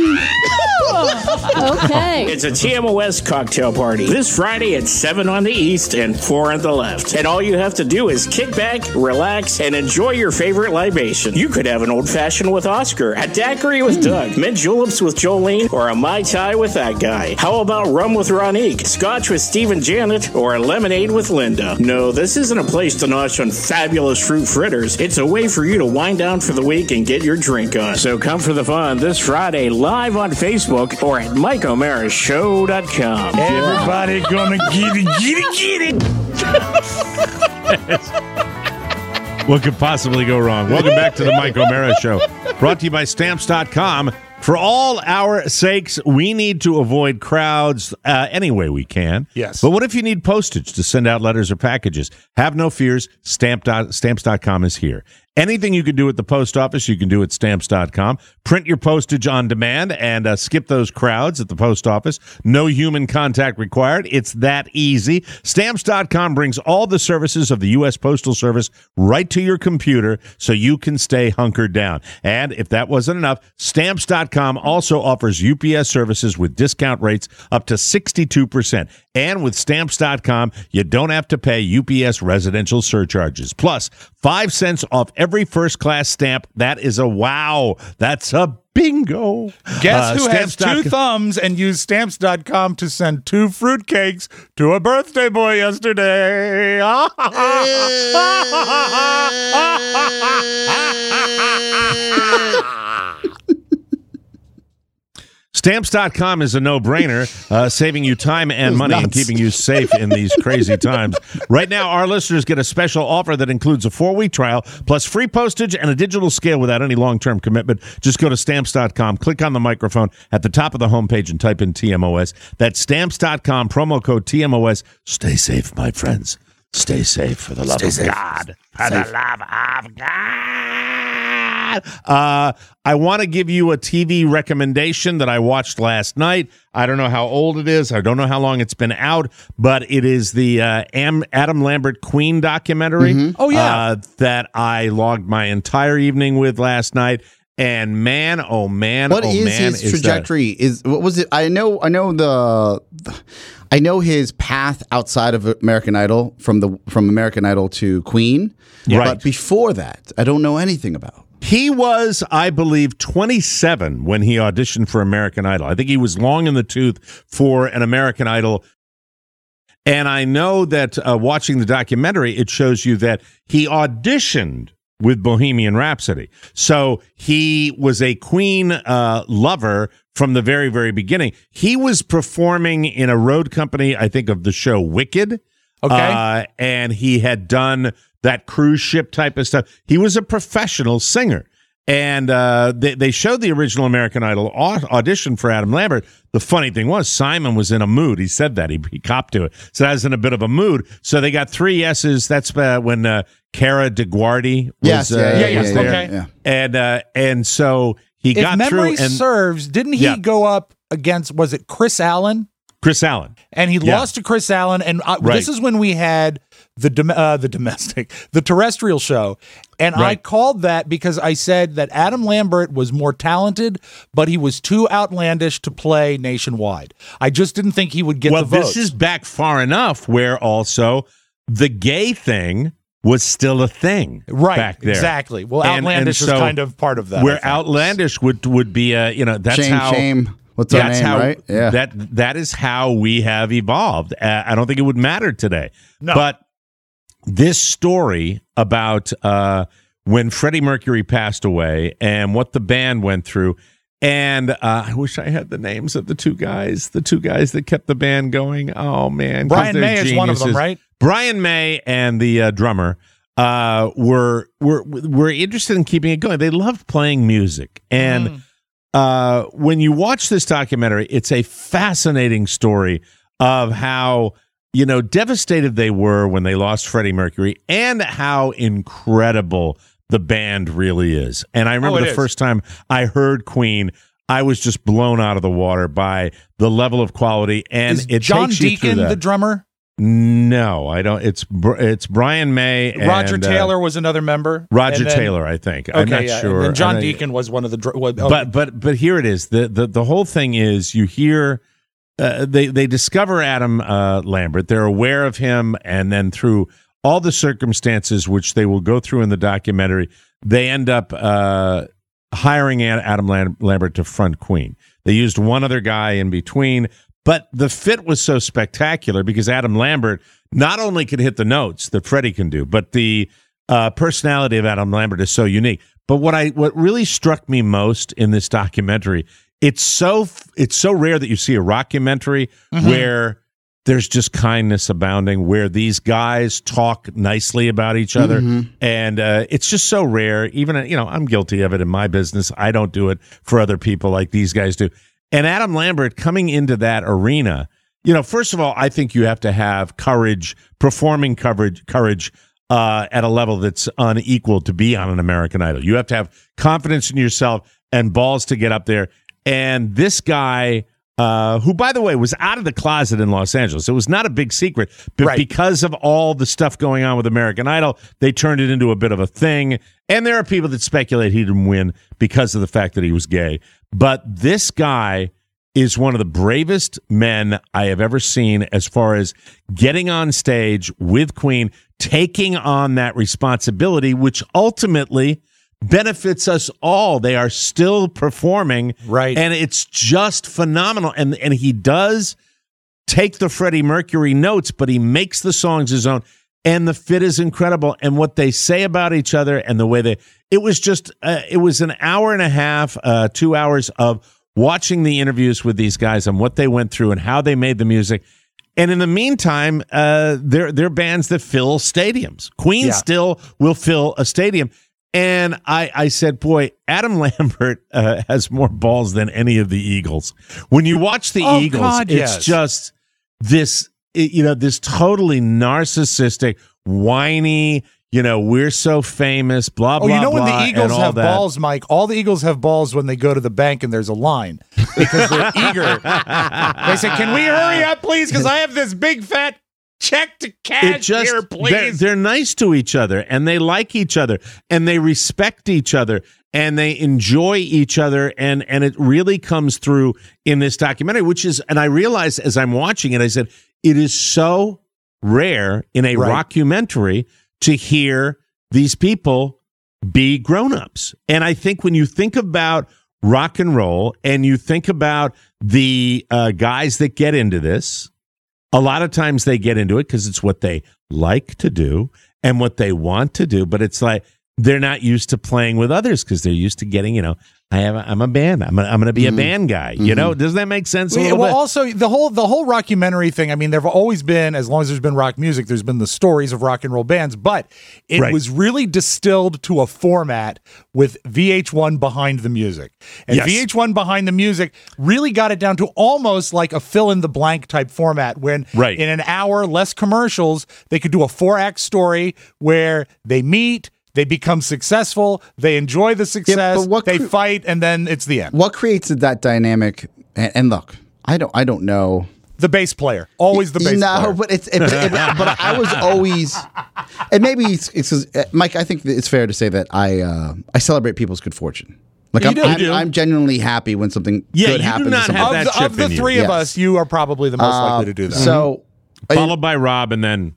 S11: Okay.
S12: It's a T M O S cocktail party this Friday at seven on the east and four on the left. And all you have to do is kick back, relax, and enjoy your favorite libation. You could have an old-fashioned with Oscar, a daiquiri with Doug, mint juleps with Jolene, or a Mai Tai with that guy. How about rum with Ronique, scotch with Steve and Janet, or a lemonade with Linda? No, this isn't a place to nosh on fabulous fruit fritters. It's a way for you to wind down for the week and get your drink on. So come for the fun this Friday live on Facebook or at Mike O'Mara Show dot com.
S3: Everybody gonna get it, get it, get it.
S2: What could possibly go wrong? Welcome back to the Mike O'Mara Show, brought to you by Stamps dot com. For all our sakes, we need to avoid crowds uh, any way we can.
S3: Yes.
S2: But what if you need postage to send out letters or packages? Have no fears. Stamp dot, Stamps dot com is here. Anything you can do at the post office, you can do at Stamps dot com. Print your postage on demand and uh, skip those crowds at the post office. No human contact required. It's that easy. Stamps dot com brings all the services of the U S Postal Service right to your computer so you can stay hunkered down. And if that wasn't enough, Stamps dot com also offers U P S services with discount rates up to sixty-two percent. And with Stamps dot com, you don't have to pay U P S residential surcharges. Plus, five cents off every first-class stamp. That is a wow. That's a bingo.
S3: Guess
S2: Uh,
S3: who has
S2: Stamps dot
S3: two
S2: com
S3: thumbs and used Stamps dot com to send two fruitcakes to a birthday boy yesterday?
S2: Stamps dot com is a no-brainer, uh, saving you time and money and
S4: nuts.
S2: keeping you safe in these crazy times. Right now, our listeners get a special offer that includes a four-week trial, plus free postage and a digital scale without any long-term commitment. Just go to Stamps dot com, click on the microphone at the top of the homepage, and type in T M O S. That's Stamps dot com, promo code T M O S. Stay safe, my friends. Stay safe for the love
S4: Stay
S2: of
S4: safe.
S2: God. For the love of God. Uh, I want to give you a T V recommendation that I watched last night. I don't know how old it is. I don't know how long it's been out, but it is the uh, Am- Adam Lambert Queen documentary.
S3: Oh, yeah.
S2: uh, that I logged my entire evening with last night. And man, oh man,
S4: What
S2: oh
S4: is
S2: man,
S4: his
S2: is that-
S4: trajectory? Is what was it? I know, I know the, I know his path outside of American Idol from the from American Idol to Queen.
S2: Right.
S4: But before that, I don't know anything about.
S2: He was, I believe, twenty-seven when he auditioned for American Idol. I think he was long in the tooth for an American Idol. And I know that uh, watching the documentary, it shows you that he auditioned with Bohemian Rhapsody. So he was a Queen uh, lover from the very, very beginning. He was performing in a road company, I think, of the show Wicked.
S3: Okay.
S2: Uh, and he had done that cruise ship type of stuff. He was a professional singer. And uh, they, they showed the original American Idol au- audition for Adam Lambert. The funny thing was, Simon was in a mood. He said that. He, he copped to it. So I was in a bit of a mood. So they got three yeses. That's uh, when uh, Cara DeGuardi was,
S4: Yes, yeah,
S2: uh,
S4: yeah,
S2: was
S3: yeah,
S2: there.
S3: okay.
S4: Yeah.
S2: And, uh, and so he
S3: if
S2: got through.
S3: memory
S2: And
S3: serves, didn't he
S2: Yeah.
S3: go up against, was it Chris Allen?
S2: Chris Allen.
S3: And he
S2: Yeah.
S3: lost to Chris Allen. And uh,
S2: Right.
S3: this is when we had the dom- uh, the domestic, the terrestrial show. And I
S2: Right.
S3: called that because I said that Adam Lambert was more talented, but he was too outlandish to play nationwide. I just didn't think he would get
S2: well,
S3: the votes.
S2: this is back far enough where also the gay thing was still a thing
S3: right,
S2: back there.
S3: exactly. Well,
S2: And-
S3: outlandish
S2: and
S3: is
S2: so
S3: kind of part of that. I
S2: Where
S3: think.
S2: outlandish would would be a, you know, that's
S4: Shame,
S2: how
S4: shame. What's our
S2: that's
S4: name,
S2: how,
S4: right? Yeah.
S2: That that is how we have evolved. Uh, I don't think it would matter today.
S3: No.
S2: But this story about uh, when Freddie Mercury passed away and what the band went through, and uh, I wish I had the names of the two guys, the two guys that kept the band going. Oh man, 'cause
S3: Brian
S2: they're
S3: May is one of them,
S2: geniuses.
S3: right?
S2: Brian May and the uh, drummer uh, were were were interested in keeping it going. They loved playing music, and
S3: Mm.
S2: uh, when you watch this documentary, it's a fascinating story of how, you know, devastated they were when they lost Freddie Mercury, and how incredible the band really is. And I remember
S3: Oh, it
S2: the
S3: is.
S2: first time I heard Queen, I was just blown out of the water by the level of quality. And
S3: Is
S2: it
S3: John
S2: takes you through
S3: Deacon
S2: that.
S3: the drummer?
S2: No, I don't. It's Br- it's Brian May.
S3: Roger
S2: and, uh,
S3: Taylor was another member.
S2: Roger
S3: And then-
S2: Taylor, I think.
S3: Okay,
S2: I'm not
S3: yeah.
S2: sure.
S3: And then John
S2: I-
S3: Deacon was one of the. Dr- well, oh,
S2: But but but here it is. The the the whole thing is you hear uh, they they discover Adam uh, Lambert. They're aware of him, and then through all the circumstances which they will go through in the documentary, they end up uh, hiring Ad- Adam Lam- Lambert to front Queen. They used one other guy in between, but the fit was so spectacular because Adam Lambert not only could hit the notes that Freddie can do, but the uh, personality of Adam Lambert is so unique. But what I what really struck me most in this documentary, it's so it's so rare that you see a rockumentary
S3: Mhm.
S2: where there's just kindness abounding, where these guys talk nicely about each other,
S4: Mhm.
S2: and uh, it's just so rare. Even you know, I'm guilty of it in my business. I don't do it for other people like these guys do. And Adam Lambert coming into that arena, you know, first of all, I think you have to have courage, performing coverage, courage uh, at a level that's unequal to be on an American Idol. You have to have confidence in yourself and balls to get up there. And this guy, uh, who, by the way, was out of the closet in Los Angeles, it was not a big secret, but
S3: Right.
S2: because of all the stuff going on with American Idol, they turned it into a bit of a thing. And there are people that speculate he didn't win because of the fact that he was gay. But this guy is one of the bravest men I have ever seen as far as getting on stage with Queen, taking on that responsibility, which ultimately benefits us all. They are still performing.
S3: Right.
S2: And it's just phenomenal. And and he does take the Freddie Mercury notes, but he makes the songs his own. And the fit is incredible. And what they say about each other and the way they, it was just, uh, it was an hour and a half, uh, two hours of watching the interviews with these guys and what they went through and how they made the music. And in the meantime, uh, they're, they're bands that fill stadiums. Queen
S3: Yeah.
S2: still will fill a stadium. And I, I said, boy, Adam Lambert uh, has more balls than any of the Eagles. When you watch the
S3: Oh,
S2: Eagles,
S3: God,
S2: it's
S3: yes.
S2: just this, it- you know, this totally narcissistic, whiny, you know, we're so famous, blah, blah,
S3: Oh, you know when
S2: blah,
S3: the Eagles
S2: and all
S3: have
S2: that.
S3: balls, Mike? All the Eagles have balls when they go to the bank and there's a line because they're eager. They say, "Can we hurry up, please? Because I have this big fat check to
S2: It
S3: cash
S2: just,
S3: here,
S2: they're,
S3: please."
S2: they're nice to each other and they like each other and they respect each other and they enjoy each other. And, and it really comes through in this documentary, which is, and I realized as I'm watching it, I said, it is so rare in a
S3: Right.
S2: rockumentary to hear these people be grown-ups. And I think when you think about rock and roll and you think about the uh, guys that get into this, a lot of times they get into it because it's what they like to do and what they want to do. But it's like they're not used to playing with others because they're used to getting, you know, I have a, I'm a band. I'm, a, I'm going to be
S3: Mm-hmm.
S2: a band guy. You know, doesn't that make sense a
S3: Well,
S2: little
S3: well,
S2: bit?
S3: also the whole the whole rockumentary thing. I mean, there've always been, as long as there's been rock music, there's been the stories of rock and roll bands. But it
S2: Right.
S3: was really distilled to a format with V H one behind the music, and
S2: Yes.
S3: V H one behind the music really got it down to almost like a fill in the blank type format. When
S2: Right.
S3: in an hour, less commercials, they could do a four act story where they meet. They become successful. They enjoy the success.
S4: but what
S3: they
S4: cre-
S3: fight, and then it's the end.
S4: What creates that dynamic? And, and look, I don't, I don't know.
S3: The bass player, always the bass
S4: no,
S3: player.
S4: but it's, it, it, it, but I was always, and maybe it's, it's uh, Mike. I think that it's fair to say that I, uh, I celebrate people's good fortune. Like
S3: You
S4: I'm,
S3: do.
S4: I'm,
S3: You do.
S4: I'm genuinely happy when something
S2: Yeah,
S4: good
S2: you do
S4: happens. to
S2: not
S4: somebody.
S2: have
S3: Of,
S2: that
S3: the,
S2: chip
S3: of the
S2: in you.
S3: three
S4: Yes.
S3: of us, you are probably the most
S4: Uh,
S3: likely to do that.
S4: So,
S2: Followed by Rob, and then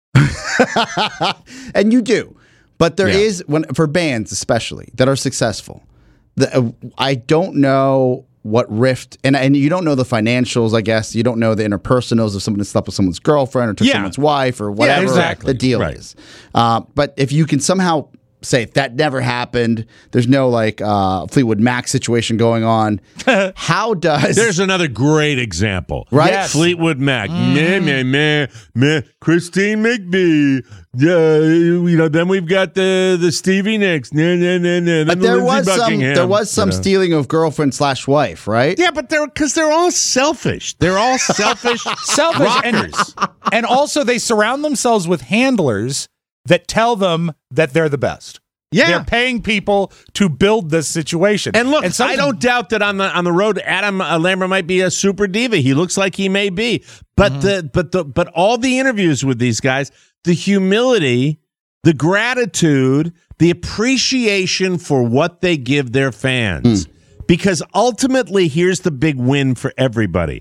S4: and you do, but there
S2: Yeah.
S4: is when for bands especially that are successful. The, uh, I don't know what rift, and and you don't know the financials. I guess you don't know the interpersonals if someone slept with someone's girlfriend or took
S2: Yeah.
S4: someone's wife or whatever
S3: exactly.
S4: the deal
S2: Right.
S4: is. Uh, but if you can somehow say that never happened, there's no like uh, Fleetwood Mac situation going on. How does
S2: there's another great example.
S4: Right?
S3: Yes.
S2: Fleetwood Mac. Meh, meh, meh, meh. Christine McVie. Yeah, you know, then we've got the the Stevie Nicks. Nah, nah, nah, nah. Then
S4: But there
S2: Lindsey
S4: was some
S2: Buckingham,
S4: there was some
S2: you know.
S4: stealing of girlfriend slash wife, right?
S2: Yeah, but they're because they're all selfish. They're all selfish.
S3: Selfish and,
S2: rockers.
S3: and also they surround themselves with handlers that tell them that they're the best.
S2: Yeah.
S3: They're paying people to build this situation.
S2: And look,
S3: and
S2: I don't doubt that on the on the road, Adam uh, Lambert might be a super diva. He looks like he may be, but
S3: Mm-hmm.
S2: the but the but all the interviews with these guys, the humility, the gratitude, the appreciation for what they give their fans, because ultimately, here's the big win for everybody: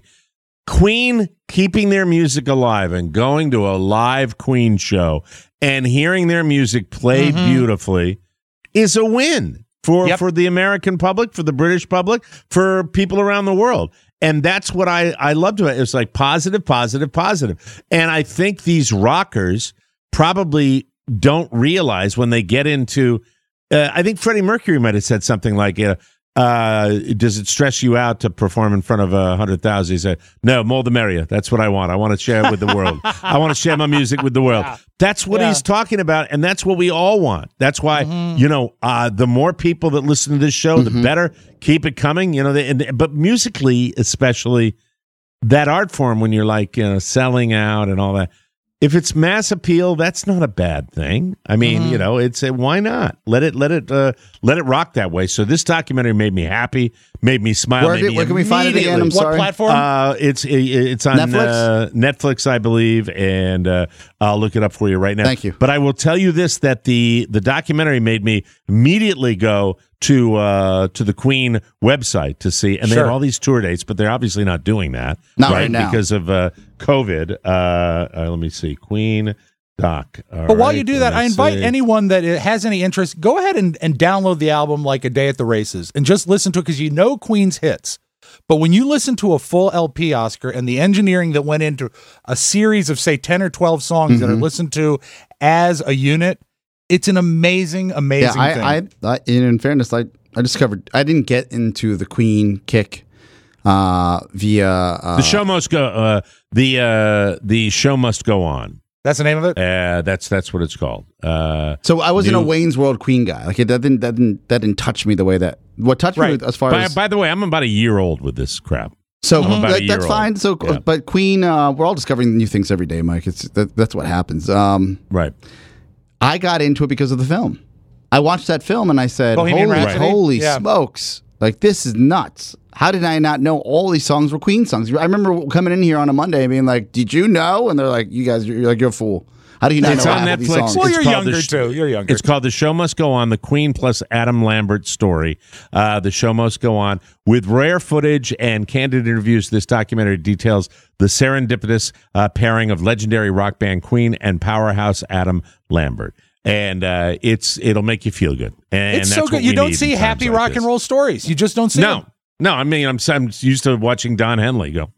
S2: Queen keeping their music alive and going to a live Queen show and hearing their music played beautifully is a win for,
S3: Yep.
S2: for the American public, for the British public, for people around the world. And that's what I, I loved about it. It's like positive, positive, positive. And I think these rockers probably don't realize when they get into, uh, I think Freddie Mercury might have said something like, uh, uh, does it stress you out to perform in front of a hundred thousand? He said, no, more the merrier. That's what I want. I want to share it with the world. I want to share my music with the world. That's what
S3: Yeah.
S2: he's talking about. And that's what we all want. That's why, you know, uh, the more people that listen to this show, the better. Keep it coming. You know, they, and, but musically, especially that art form, when you're like, you know, selling out and all that, if it's mass appeal, that's not a bad thing. I mean, you know, it's a, why not let it let it uh, let it rock that way. So this documentary made me happy, made me smile.
S4: Where,
S2: made
S4: did,
S2: me
S4: where can we find it again? I'm
S2: immediately-
S3: What
S4: sorry.
S3: platform?
S2: Uh, it's it, it's on
S4: Netflix?
S2: Uh, Netflix, I believe, and uh, I'll look it up for you right now.
S4: Thank you.
S2: But I will tell you this: that the the documentary made me immediately go to uh, to the Queen website to see, and they
S3: Sure.
S2: have all these tour dates, but they're obviously not doing that,
S4: Not right now.
S2: because of uh, COVID. Uh, uh, let me see, Queen doc. All
S3: But while
S2: right,
S3: you do that,
S2: let
S3: I
S2: me
S3: invite
S2: see.
S3: anyone that has any interest, go ahead and, and download the album like A Day at the Races and just listen to it because you know Queen's hits. But when you listen to a full L P, Oscar, and the engineering that went into a series of, say, ten or twelve songs that are
S4: Mm-hmm.
S3: listened to as a unit, it's an amazing, amazing
S4: Yeah,
S3: thing.
S4: I, I, I, in fairness, I, I discovered I didn't get into the Queen kick uh, via uh,
S2: The show must go. Uh, the uh, the show must go on.
S3: That's the name of it?
S2: Uh, that's that's what it's called. Uh,
S4: So I wasn't
S2: new-
S4: a Wayne's World Queen guy. Like it, that didn't that didn't that didn't touch me the way that what touched
S3: Right.
S4: me as far
S2: by,
S4: as
S2: by the way, I'm about a year old with this crap.
S4: so
S2: I'm about a
S4: that-
S2: year
S4: that's
S2: old.
S4: fine. So
S2: Yeah.
S4: but Queen, uh, we're all discovering new things every day, Mike. It's that, that's what happens. Um,
S2: Right.
S4: I got into it because of the film. I watched that film and I said,
S3: Bohemian
S4: "Holy,
S3: Rhapsody?
S4: holy
S3: Yeah.
S4: smokes! Like this is nuts! How did I not know all these songs were Queen songs?" I remember coming in here on a Monday and being like, "Did you know?" And they're like, "You guys, you're like you're a fool. How do you not
S2: It's
S4: know
S2: on
S4: half of these
S2: Netflix.
S4: songs?"
S3: Well,
S2: It's
S3: you're
S2: called the
S3: younger,
S2: sh-
S3: too. You're younger.
S2: It's called The Show Must Go On, the Queen plus Adam Lambert story. Uh, the Show Must Go On. With rare footage and candid interviews, this documentary details the serendipitous uh, pairing of legendary rock band Queen and powerhouse Adam Lambert. And uh, it's it'll make you feel good. And
S3: it's
S2: that's
S3: so
S2: what
S3: good. You
S2: we
S3: don't
S2: need
S3: see
S2: in times
S3: happy
S2: like
S3: rock
S2: this.
S3: and roll stories. You just don't see
S2: No.
S3: them.
S2: No, I mean, I'm, I'm used to watching Don Henley go,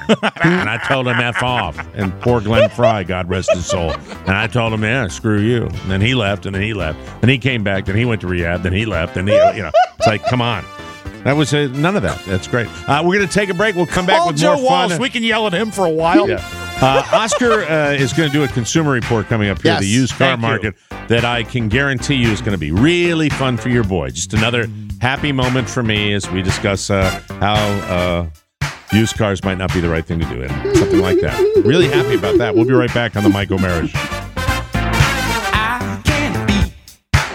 S2: and I told him F off. And poor Glenn Fry, God rest his soul. And I told him, yeah, screw you. And then he left, and then he left. And he came back, then he went to rehab, then he left. And, he, you know, it's like, come on. That was uh, none of that. That's great. Uh, we're going to take a break. We'll come back
S3: Call
S2: with
S3: Joe
S2: more fun.
S3: Walsh. We can yell at him for a while.
S2: Yeah. Uh, Oscar uh, is going to do a consumer report coming up here,
S4: Yes.
S2: the used car
S3: Thank you.
S2: market, that I can guarantee you is going to be really fun for your boy. Just another happy moment for me as we discuss uh, how uh, used cars might not be the right thing to do, and something like that. Really happy about that. We'll be right back on the Mike O'Mara Show.
S13: I can't be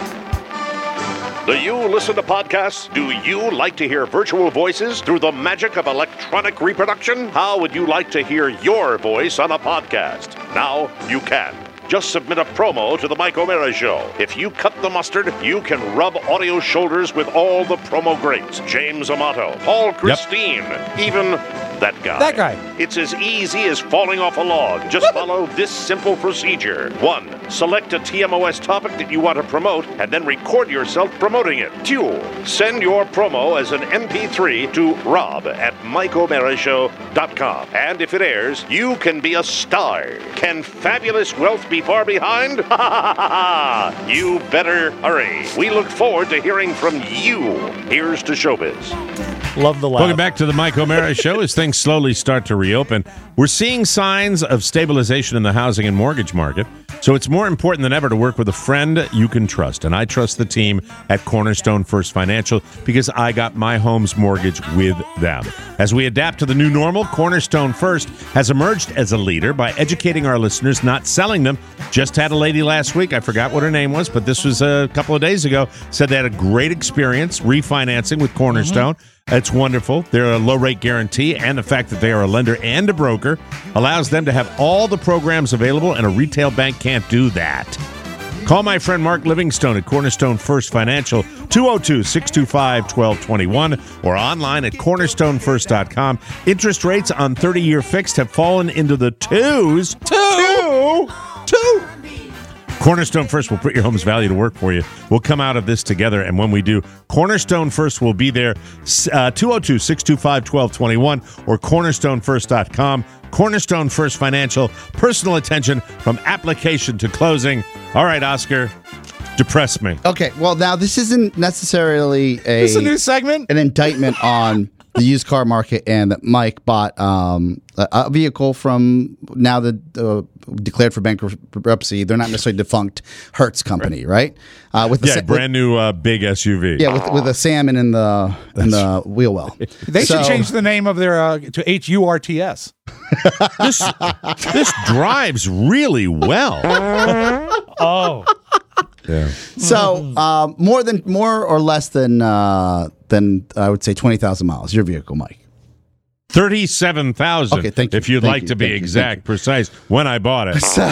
S13: Do you listen to podcasts? Do you like to hear virtual voices through the magic of electronic reproduction? How would you like to hear your voice on a podcast? Now you can. Just submit a promo to the Mike O'Mara Show. If you cut the mustard, you can rub audio shoulders with all the promo greats. James Amato, Paul Christine, yep. even that guy.
S3: That guy.
S13: It's as easy as falling off a log. Just follow this simple procedure. One, select a T M O S topic that you want to promote and then record yourself promoting it. Two, send your promo as an M P three to rob at mike o'mara show dot com. And if it airs, you can be a star. Can fabulous wealth be far behind? Ha ha ha ha! You better hurry. We look forward to hearing from you. Here's to showbiz.
S3: Love the laugh.
S2: Welcome back to the Mike O'Mara Show. As things slowly start to reopen, we're seeing signs of stabilization in the housing and mortgage market. So it's more important than ever to work with a friend you can trust. And I trust the team at Cornerstone First Financial because I got my home's mortgage with them. As we adapt to the new normal, Cornerstone First has emerged as a leader by educating our listeners, not selling them. Just had a lady last week, I forgot what her name was, but this was a couple of days ago, said they had a great experience refinancing with Cornerstone. Mm-hmm. It's wonderful. They're a low-rate guarantee, and the fact that they are a lender and a broker allows them to have all the programs available, and a retail bank can't do that. Call my friend Mark Livingstone at Cornerstone First Financial, two oh two, six two five, one two two one, or online at cornerstone first dot com. Interest rates on thirty-year fixed have fallen into the twos. Two! Two! Two! Cornerstone First will put your home's value to work for you. We'll come out of this together, and when we do, Cornerstone First will be there, uh, two oh two, six two five, one two two one or cornerstone first dot com. Cornerstone First Financial, personal attention from application to closing. All right, Oscar, depress me.
S4: Okay, well, now this isn't necessarily a,
S3: this is a new segment,
S4: an indictment on the used car market, and that Mike bought um, a, a vehicle from now the uh, declared for bankruptcy. They're not necessarily defunct Hertz company, right? Uh, with the
S2: yeah,
S4: sa-
S2: brand
S4: with,
S2: new uh, big S U V.
S4: Yeah, with with a salmon in the in the wheel well.
S3: They
S4: so,
S3: should change the name of their uh, to H U R T S.
S2: this this drives really well.
S3: Oh.
S4: Yeah. So um, more than more or less than uh, than I would say twenty thousand miles. Your vehicle, Mike.
S2: Thirty-seven thousand.
S4: Okay, thank you.
S2: If you'd
S4: thank
S2: like
S4: you,
S2: to be
S4: you,
S2: exact, precise, when I bought it.
S4: So,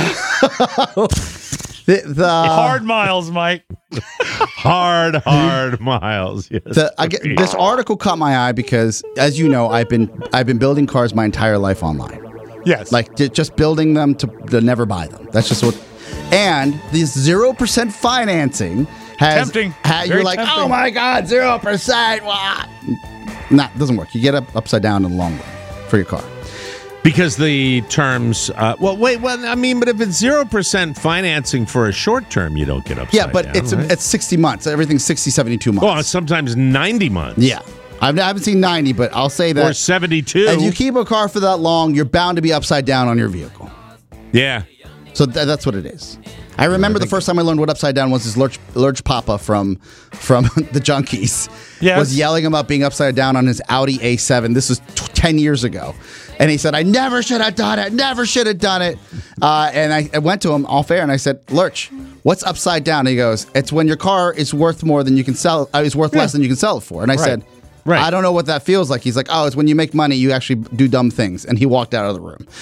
S4: the, the
S3: hard miles, Mike.
S2: hard, hard miles. Yes.
S4: The, I get, this article caught my eye because, as you know, I've been I've been building cars my entire life online.
S3: Yes.
S4: Like j- just building them to, to never buy them. That's just what. And this zero percent financing has
S3: tempting.
S4: Ha, you're like, tempting. Oh my God, zero percent. Nah, it doesn't work. You get up upside down in the long run for your car.
S2: Because the terms, uh, well, wait, well, I mean, but if it's zero percent financing for a short term, you don't get upside
S4: Yeah, but
S2: down,
S4: it's
S2: right?
S4: it's sixty months. Everything's sixty, seventy-two months.
S2: Well, sometimes ninety months.
S4: Yeah. I've, I haven't seen ninety, but I'll say that.
S2: Or seventy-two.
S4: If you keep a car for that long, you're bound to be upside down on your vehicle.
S2: Yeah.
S4: So th- that's what it is. I remember the first time I learned what upside down was. Is Lurch, Lurch Papa from from the Junkies
S3: yes.
S4: was yelling about being upside down on his Audi A seven. This was t- ten years ago, and he said, "I never should have done it. Never should have done it." Uh, and I, I went to him all fair, and I said, "Lurch, what's upside down?" And he goes, "It's when your car is worth more than you can sell. Uh, is worth yeah. less than you can sell it for." And I
S3: right.
S4: said.
S2: Right.
S4: I don't know what that feels like. He's like, oh, it's when you make money, you actually do dumb things. And he walked out of the room.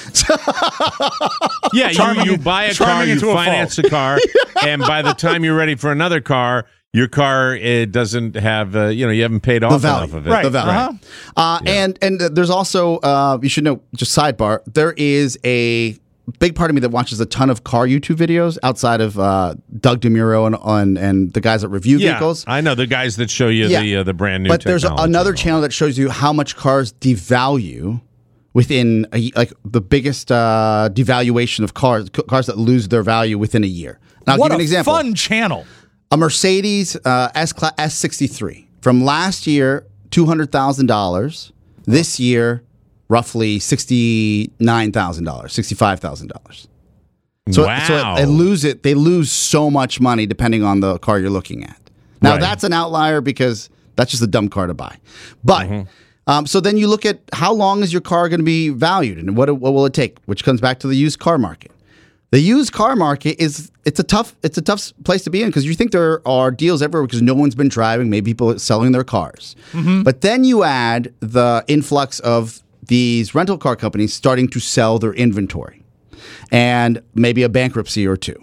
S2: yeah,
S3: charming,
S2: you, you buy a car, you finance a, a car, yeah. and by the time you're ready for another car, your car it doesn't have, uh, you know, you haven't paid off enough of it.
S4: Right. The value. Uh-huh. Uh, yeah. And and there's also, uh, you should know, just sidebar, there is a big part of me that watches a ton of car YouTube videos outside of uh, Doug DeMuro and, and and the guys that review
S2: yeah,
S4: vehicles.
S2: I know the guys that show you yeah. the uh, the brand new.
S4: But there's another channel that shows you how much cars devalue within a, like the biggest uh, devaluation of cars, cars that lose their value within a year. And I'll
S3: what
S4: give you an
S3: a
S4: example.
S3: Fun channel.
S4: A Mercedes uh, S S sixty-three from last year, two hundred thousand dollars. This year, roughly sixty-nine thousand dollars, sixty-five thousand dollars. So,
S2: wow.
S4: so they lose it. They lose so much money depending on the car you're looking at. Now, right. that's an outlier because that's just a dumb car to buy. But mm-hmm. um, so then you look at how long is your car going to be valued and what, what will it take, which comes back to the used car market. The used car market is it's a tough it's a tough place to be in because you think there are deals everywhere because no one's been driving, maybe people are selling their cars.
S3: Mm-hmm.
S4: But then you add the influx of these rental car companies starting to sell their inventory and maybe a bankruptcy or two.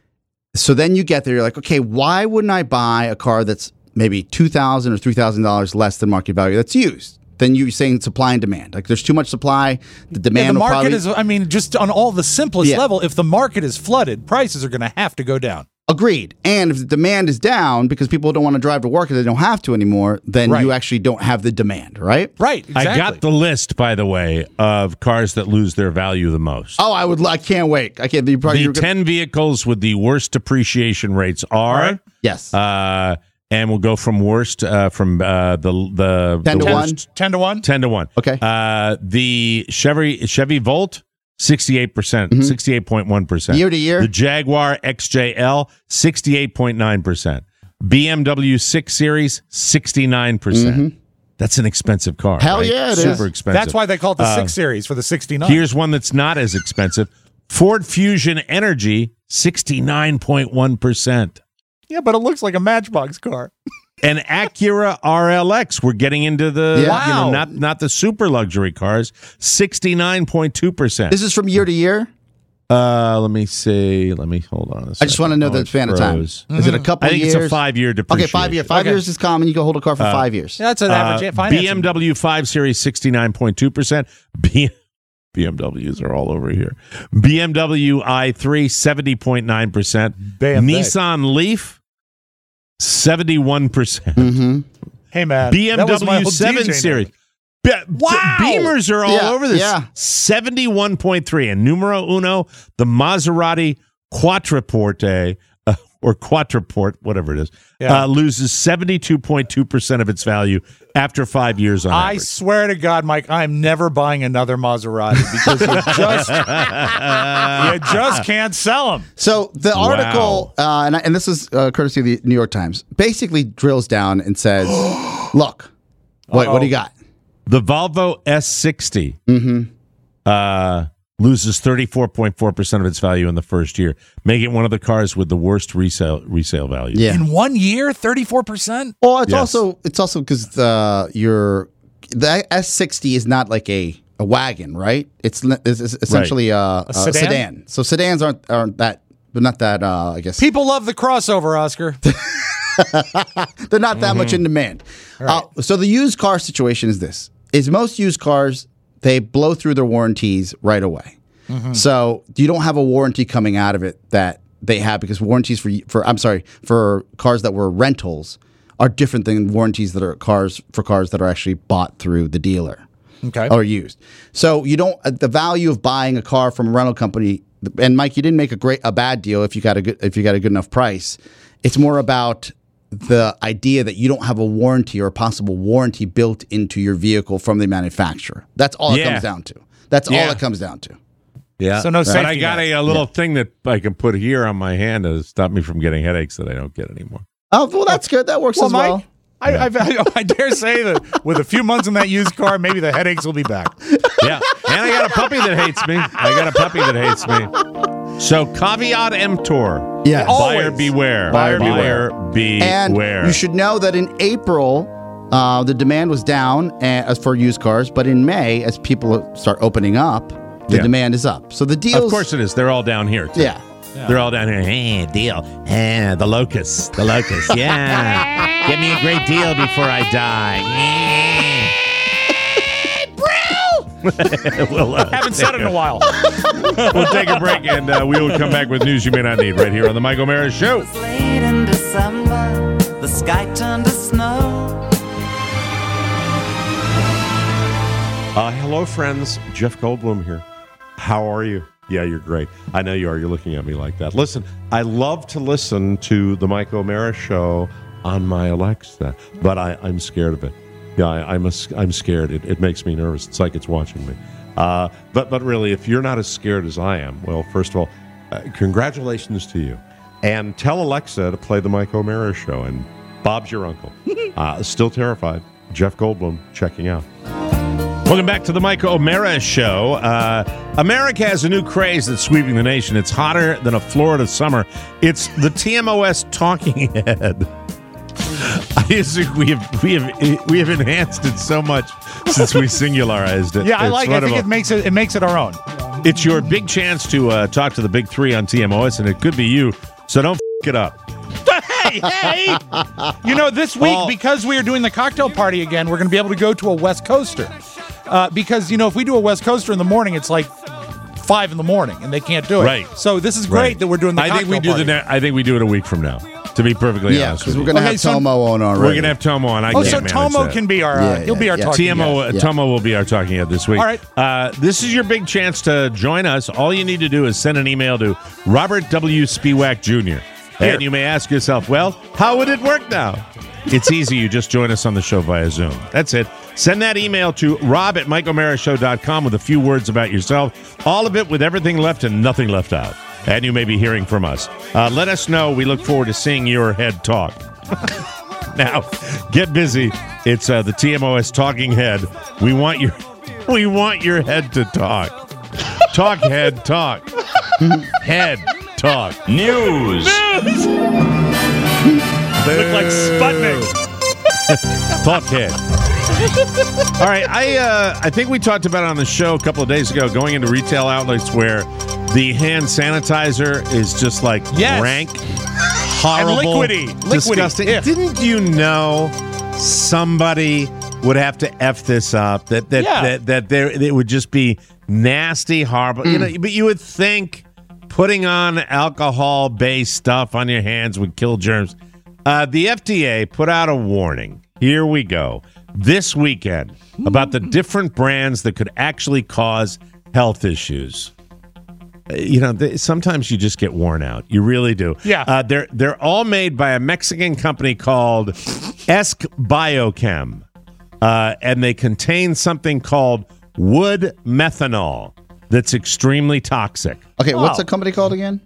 S4: So then you get there, you're like, okay, why wouldn't I buy a car that's maybe two thousand dollars or three thousand dollars less than market value that's used? Then you're saying supply and demand. Like there's too much supply, the demand
S3: And the
S4: will
S3: market
S4: probably...
S3: is, I mean, just on all the simplest
S4: Yeah.
S3: level, if the market is flooded, prices are going to have to go down.
S4: Agreed. And if the demand is down because people don't want to drive to work and they don't have to anymore, then
S3: Right.
S4: you actually don't have the demand, right?
S3: Right, exactly.
S2: I got the list, by the way, of cars that lose their value the most.
S4: Oh, I would. I can't wait. I can't. You probably,
S2: The
S4: you're gonna-
S2: ten vehicles with the worst depreciation rates are.
S4: Yes.
S2: Uh, and we'll go from worst uh, from uh, the the
S4: ten
S2: the
S4: to
S2: worst-
S4: one.
S3: ten to one?
S2: ten to one.
S4: Okay.
S2: Uh, the Chevy Chevy Volt, sixty-eight percent, sixty-eight point one percent.
S4: Year to year.
S2: The Jaguar X J L, sixty-eight point nine percent. B M W six Series, sixty-nine percent. That's an expensive car.
S4: Hell
S2: right?
S4: yeah, it is.
S2: Super expensive.
S3: That's why they call it the
S2: Uh,
S3: six series for the sixty-nine.
S2: Here's one that's not as expensive. Ford Fusion Energy, sixty-nine point one percent.
S3: Yeah, but it looks like a Matchbox car.
S2: An Acura R L X. We're getting into the
S4: Yeah.
S2: you know,
S3: Wow.
S2: not not the super luxury cars. sixty-nine point two percent.
S4: This is from year to year.
S2: Uh, let me see. Let me hold on a second.
S4: I just want to know
S2: Oh,
S4: the
S2: it
S4: span of time.
S2: froze.
S4: Is it a couple
S2: I think
S4: years?
S2: it's a five-year
S4: Okay,
S2: depreciation.
S4: five years. Five
S3: Okay.
S4: years is common. You can hold a car for
S2: Uh,
S4: five years.
S3: Yeah, that's an average
S2: Uh,
S3: financing.
S2: B M W five Series, sixty-nine point two percent. B- BMWs are all over here. B M W i three, seventy point nine percent.
S3: Bam, bam.
S2: Nissan Leaf, seventy-one percent.
S4: Mm-hmm.
S3: Hey, man. that was my
S2: B M W
S3: old
S2: seven
S3: D J
S2: Series.
S3: name.
S2: Be-
S3: Wow.
S2: Beamers are all
S4: Yeah,
S2: over this.
S4: yeah.
S2: seventy-one point three. And numero uno, the Maserati Quattroporte, uh, or Quattraport, whatever it is,
S3: Yeah.
S2: uh, loses seventy-two point two percent of its value after five years on
S3: I
S2: average.
S3: swear to God, Mike, I'm never buying another Maserati because you just you just can't sell them.
S4: So the article, uh, and, I, and this is uh, courtesy of the New York Times, basically drills down and says, "Look, wait, what do you got?"
S2: The Volvo S sixty
S4: Mm-hmm.
S2: uh, loses thirty-four point four percent of its value in the first year, making it one of the cars with the worst resale resale value.
S4: Yeah.
S3: In one year, thirty-four percent?
S4: Well, it's
S2: Yes.
S4: also it's also because the your the S sixty is not like a, a wagon, right? It's, it's, it's essentially a, a,
S3: A sedan?
S4: sedan. So sedans aren't aren't that, but not that. Uh, I guess
S3: People love the crossover, Oscar.
S4: they're not that much in demand. Uh, so the used car situation is this: is most used cars they blow through their warranties right away. So you don't have a warranty coming out of it that they have because warranties for for I'm sorry for cars that were rentals are different than warranties that are cars for cars that are actually bought through the dealer.
S3: Okay.
S4: Or used. So you don't uh, the value of buying a car from a rental company. And Mike, you didn't make a great a bad deal if you got a good if you got a good enough price. It's more about the idea that you don't have a warranty or a possible warranty built into your vehicle from the manufacturer. That's all it
S2: Yeah.
S4: comes down to. That's all
S2: Yeah.
S4: it comes down to.
S2: Yeah.
S3: So no
S2: But I
S3: safety
S2: got a,
S3: nets.
S2: a little thing that I can put here on my hand to stop me from getting headaches that I don't get anymore.
S4: Oh, well, that's good. That works
S3: Well,
S4: as
S3: Mike,
S4: well.
S3: I, I, I, I dare say that with a few months in that used car, maybe the headaches will be back.
S2: Yeah. And I got a puppy that hates me. I got a puppy that hates me. So caveat emptor.
S4: Yes.
S2: Buyer
S3: Always.
S2: beware.
S3: Buyer
S2: Buyer
S4: And
S2: beware.
S4: you should know that in April, uh, the demand was down uh, as for used cars, but in May, as people start opening up, the
S2: Yeah.
S4: demand is up. So the deals,
S2: Of course it is. They're all down here. Too.
S4: yeah.
S2: They're all down here. Hey, deal. Hey, the locust. The locust. Yeah. Give me a great deal before I die. we'll, uh,
S3: Haven't said it in a while.
S2: we'll take a break and uh, we will come back with news you may not need right here on the Mike O'Mara Show.
S14: Late in December, the sky turned to snow.
S2: Uh, hello, friends. Jeff Goldblum here. How are you? Yeah, you're great. I know you are. You're looking at me like that. Listen, I love to listen to the Mike O'Mara Show on my Alexa, but I, I'm scared of it. Yeah, I, I'm a, I'm scared. It, it makes me nervous. It's like it's watching me. Uh, but but really, if you're not as scared as I am, well, first of all, uh, congratulations to you. And tell Alexa to play the Mike O'Mara Show. And Bob's your uncle. Uh, still terrified. Jeff Goldblum checking out. Welcome back to the Mike O'Mara Show. Uh, America has a new craze that's sweeping the nation. It's hotter than a Florida summer. It's the T M O S talking head. I just think we have we have we have enhanced it so much since we singularized it.
S3: Yeah, I
S2: It's
S3: like it. I think
S2: wonderful.
S3: it makes it it makes it our own.
S2: It's your big chance to uh, talk to the big three on T M O S, and it could be you. So don't f- it up.
S3: Hey, hey! You know, this week,
S2: All-
S3: because we are doing the cocktail party again, we're going to be able to go to a West Coaster. Uh, because, you know, if we do a West Coaster in the morning, it's like five in the morning, and they can't do it.
S2: Right.
S3: So this is great
S2: Right.
S3: that we're doing the
S2: I
S3: cocktail
S2: think we do
S3: party.
S2: the. Ne- I think we do it a week from now. To be perfectly
S4: Yeah,
S2: honest
S4: because
S2: with
S4: we're
S2: you.
S4: going to
S3: Okay,
S4: have
S3: so-
S4: Tomo on already.
S2: We're going to have Tomo on. I
S3: Oh,
S2: can't
S3: so
S2: manage
S3: Tomo
S2: that.
S3: can be our, uh,
S4: Yeah,
S3: he'll be
S4: yeah,
S3: our
S4: yeah.
S3: talking
S2: T M O,
S3: head.
S2: uh, Tomo will be our talking head this week.
S3: All right.
S2: Uh, this is your big chance to join us. All you need to do is send an email to Robert W. Spiewak Junior
S3: Here.
S2: And you may ask yourself, well, how would it work now? It's easy. You just join us on the show via Zoom. That's it. Send that email to rob at mike o'mara show dot com with a few words about yourself. All of it with everything left and nothing left out. And you may be hearing from us. Uh, let us know. We look forward to seeing your head talk. Now, get busy. It's uh, the T M O S talking head. We want your we want your head to talk. Talk head talk. Head talk.
S15: News.
S3: Look like Sputnik.
S2: Talk head. All right, I uh, I think we talked about it on the show a couple of days ago, going into retail outlets where the hand sanitizer is just like
S3: Yes.
S2: rank, horrible,
S3: And liquidy. Liquidy.
S2: disgusting.
S3: Yeah.
S2: Didn't you know somebody would have to F this up? That that
S3: Yeah.
S2: that, that there it would just be nasty, horrible. You know, but you would think putting on alcohol-based stuff on your hands would kill germs. Uh, the F D A put out a warning. Here we go. This weekend about the different brands that could actually cause health issues. Uh, You know, th- sometimes you just get worn out. You really do.
S3: Yeah.
S2: Uh, they're they're all made by a Mexican company called Esc Biochem, uh, and they contain something called wood methanol that's extremely toxic.
S4: Okay, what's
S3: Oh.
S4: the company called again?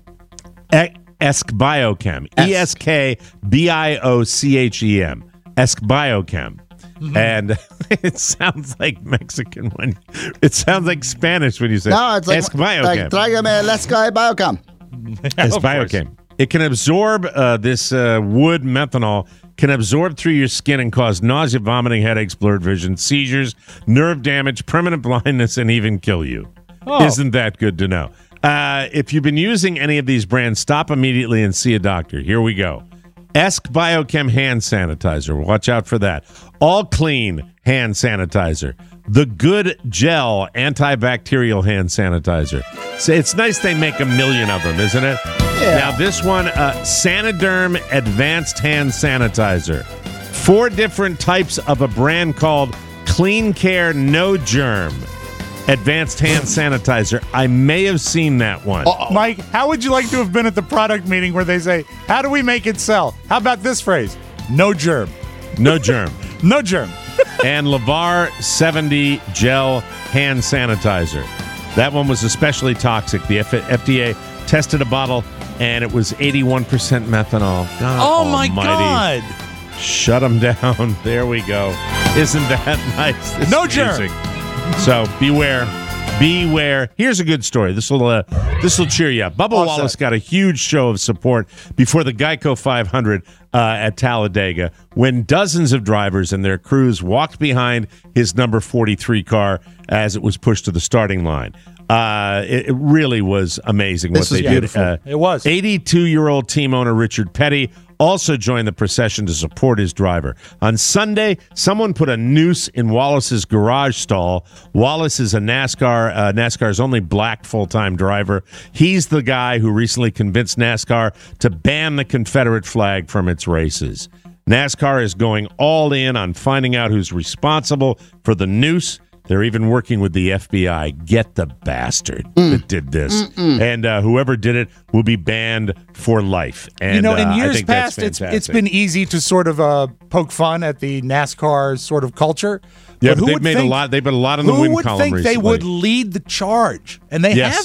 S2: E- Esc Biochem. E S K B I O C H E M. Esc Biochem.
S3: Mm-hmm.
S2: And it sounds like Mexican when it sounds like Spanish when you say
S4: No, it's like,
S2: Esc
S4: like
S2: Biochem.
S4: tráigame Let's Go Biochem.
S2: Esc
S3: Of course.
S2: Biochem. It can absorb uh, this uh, wood methanol can absorb through your skin and cause nausea, vomiting, headaches, blurred vision, seizures, nerve damage, permanent blindness, and even kill you.
S3: Oh.
S2: Isn't that good to know? Uh, if you've been using any of these brands, stop immediately and see a doctor. Here we go. Esc Biochem hand sanitizer. Watch out for that. All clean hand sanitizer. The Good Gel antibacterial hand sanitizer. So it's nice they make a million of them, isn't it?
S4: Yeah.
S2: Now this one, uh, Sanoderm Advanced Hand Sanitizer. Four different types of a brand called Clean Care No Germ Advanced Hand Sanitizer. I may have seen that one.
S3: Mike, how would you like to have been at the product meeting where they say, how do we make it sell? How about this phrase? No germ.
S2: No germ.
S3: No germ.
S2: And Lavar seventy Gel Hand Sanitizer. That one was especially toxic. The F- FDA tested a bottle, and it was eighty-one percent methanol. God
S3: Oh, my
S2: almighty.
S3: God.
S2: Shut them down. There we go. Isn't that nice? This
S3: No germ.
S2: music. So beware. Beware. Here's a good story. This will uh, this will cheer you up. Bubba
S3: Offset.
S2: Wallace got a huge show of support before the Geico five hundred uh, at Talladega when dozens of drivers and their crews walked behind his number forty-three car as it was pushed to the starting line. Uh, it, it really was amazing
S4: This
S2: what
S4: was
S2: they
S4: beautiful.
S2: did. Uh,
S3: It was.
S2: eighty-two-year-old team owner Richard Petty also joined the procession to support his driver. On Sunday, someone put a noose in Wallace's garage stall. Wallace is a NASCAR, uh, NASCAR's only black full-time driver. He's the guy who recently convinced NASCAR to ban the Confederate flag from its races. NASCAR is going all in on finding out who's responsible for the noose. They're even working with the F B I. Get the bastard that did this.
S3: Mm-mm.
S2: And uh, whoever did it will be banned for life. And,
S3: you know, in
S2: uh, I
S3: years
S2: think that's
S3: past, it's it's
S2: fantastic.
S3: been easy to sort of uh, poke fun at the NASCAR sort of culture.
S2: Yeah,
S3: But
S2: but
S3: who
S2: they've
S3: would
S2: made
S3: think,
S2: a lot. They've been a lot in the
S3: who
S2: win
S3: would
S2: column
S3: think
S2: recently.
S3: they would lead the charge? And they
S2: Yes.
S3: have been.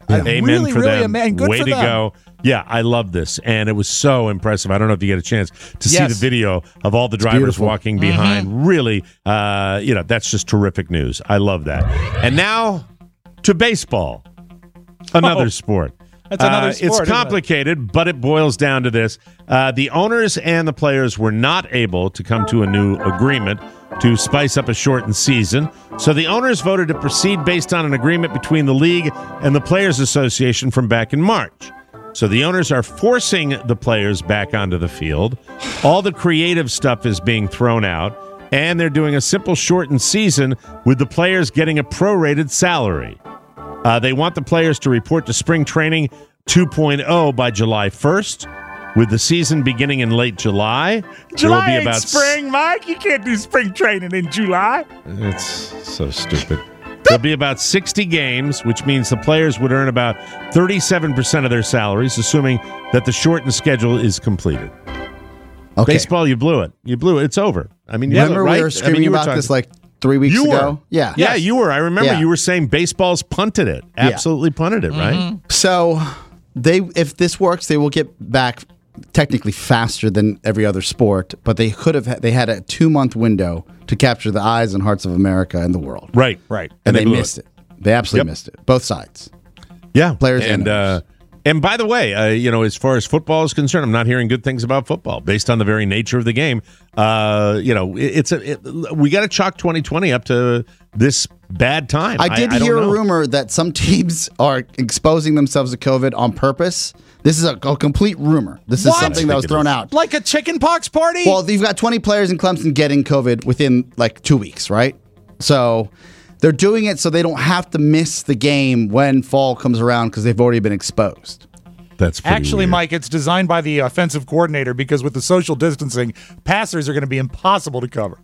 S3: I
S2: Amen
S3: really,
S2: for
S3: really,
S2: them.
S3: am- good
S2: Way
S3: for
S2: to
S3: them.
S2: go. Yeah, I love this. And it was so impressive. I don't know if you get a chance to see
S3: Yes.
S2: the video of all the drivers
S4: beautiful.
S2: walking behind. Really, uh, you know, that's just terrific news. I love that. And now to baseball, another
S3: Oh,
S2: sport.
S3: that's another
S2: Uh,
S3: sport,
S2: It's
S3: isn't it?
S2: complicated, but it boils down to this. Uh, the owners and the players were not able to come to a new agreement to spice up a shortened season. So the owners voted to proceed based on an agreement between the league and the Players Association from back in March. So the owners are forcing the players back onto the field. All the creative stuff is being thrown out, and they're doing a simple shortened season with the players getting a prorated salary. Uh, they want the players to report to spring training two point oh by July first, with the season beginning in late July. There will
S3: July
S2: be
S3: ain't
S2: about
S3: spring, Mike. You can't do spring training in July.
S2: It's so stupid. There'll be about sixty games, which means the players would earn about thirty-seven percent of their salaries, assuming that the shortened schedule is completed.
S4: Okay.
S2: Baseball, you blew it. You blew it. It's over. I mean, you
S4: Remember
S2: right?
S4: we were
S2: I
S4: screaming
S2: mean, you were
S4: about
S2: talking-
S4: this like three weeks
S2: You
S4: ago?
S2: were.
S4: Yeah.
S2: Yeah,
S4: Yes.
S2: you were. I remember
S4: Yeah.
S2: you were saying baseball's punted it.
S4: Yeah.
S2: Absolutely punted it, right?
S4: So they, if this works, they will get back technically faster than every other sport. But they could have. They had a two month window to capture the eyes and hearts of America and the world.
S2: Right.
S3: Right.
S4: And, they,
S2: blew
S4: missed it. They absolutely
S2: Yep.
S4: missed it. Both sides.
S2: Yeah,
S4: Players
S2: and
S4: and
S2: uh, and by the way, uh, you know, as far as football is concerned, I'm not hearing good things about football based on the very nature of the game. Uh, you know, it, it's a it, we got to chalk twenty twenty up to this bad time.
S4: I did
S2: I, I
S4: hear
S2: don't
S4: a
S2: know.
S4: rumor that some teams are exposing themselves to COVID on purpose. This is a, a complete rumor. This
S3: What?
S4: is something that was thrown out.
S3: Like a chicken pox party?
S4: Well, you've got twenty players in Clemson getting COVID within like two weeks, right? So they're doing it so they don't have to miss the game when fall comes around because they've already been exposed.
S2: That's pretty
S3: Actually,
S2: weird.
S3: Mike, it's designed by the offensive coordinator because with the social distancing, passers are going to be impossible to cover.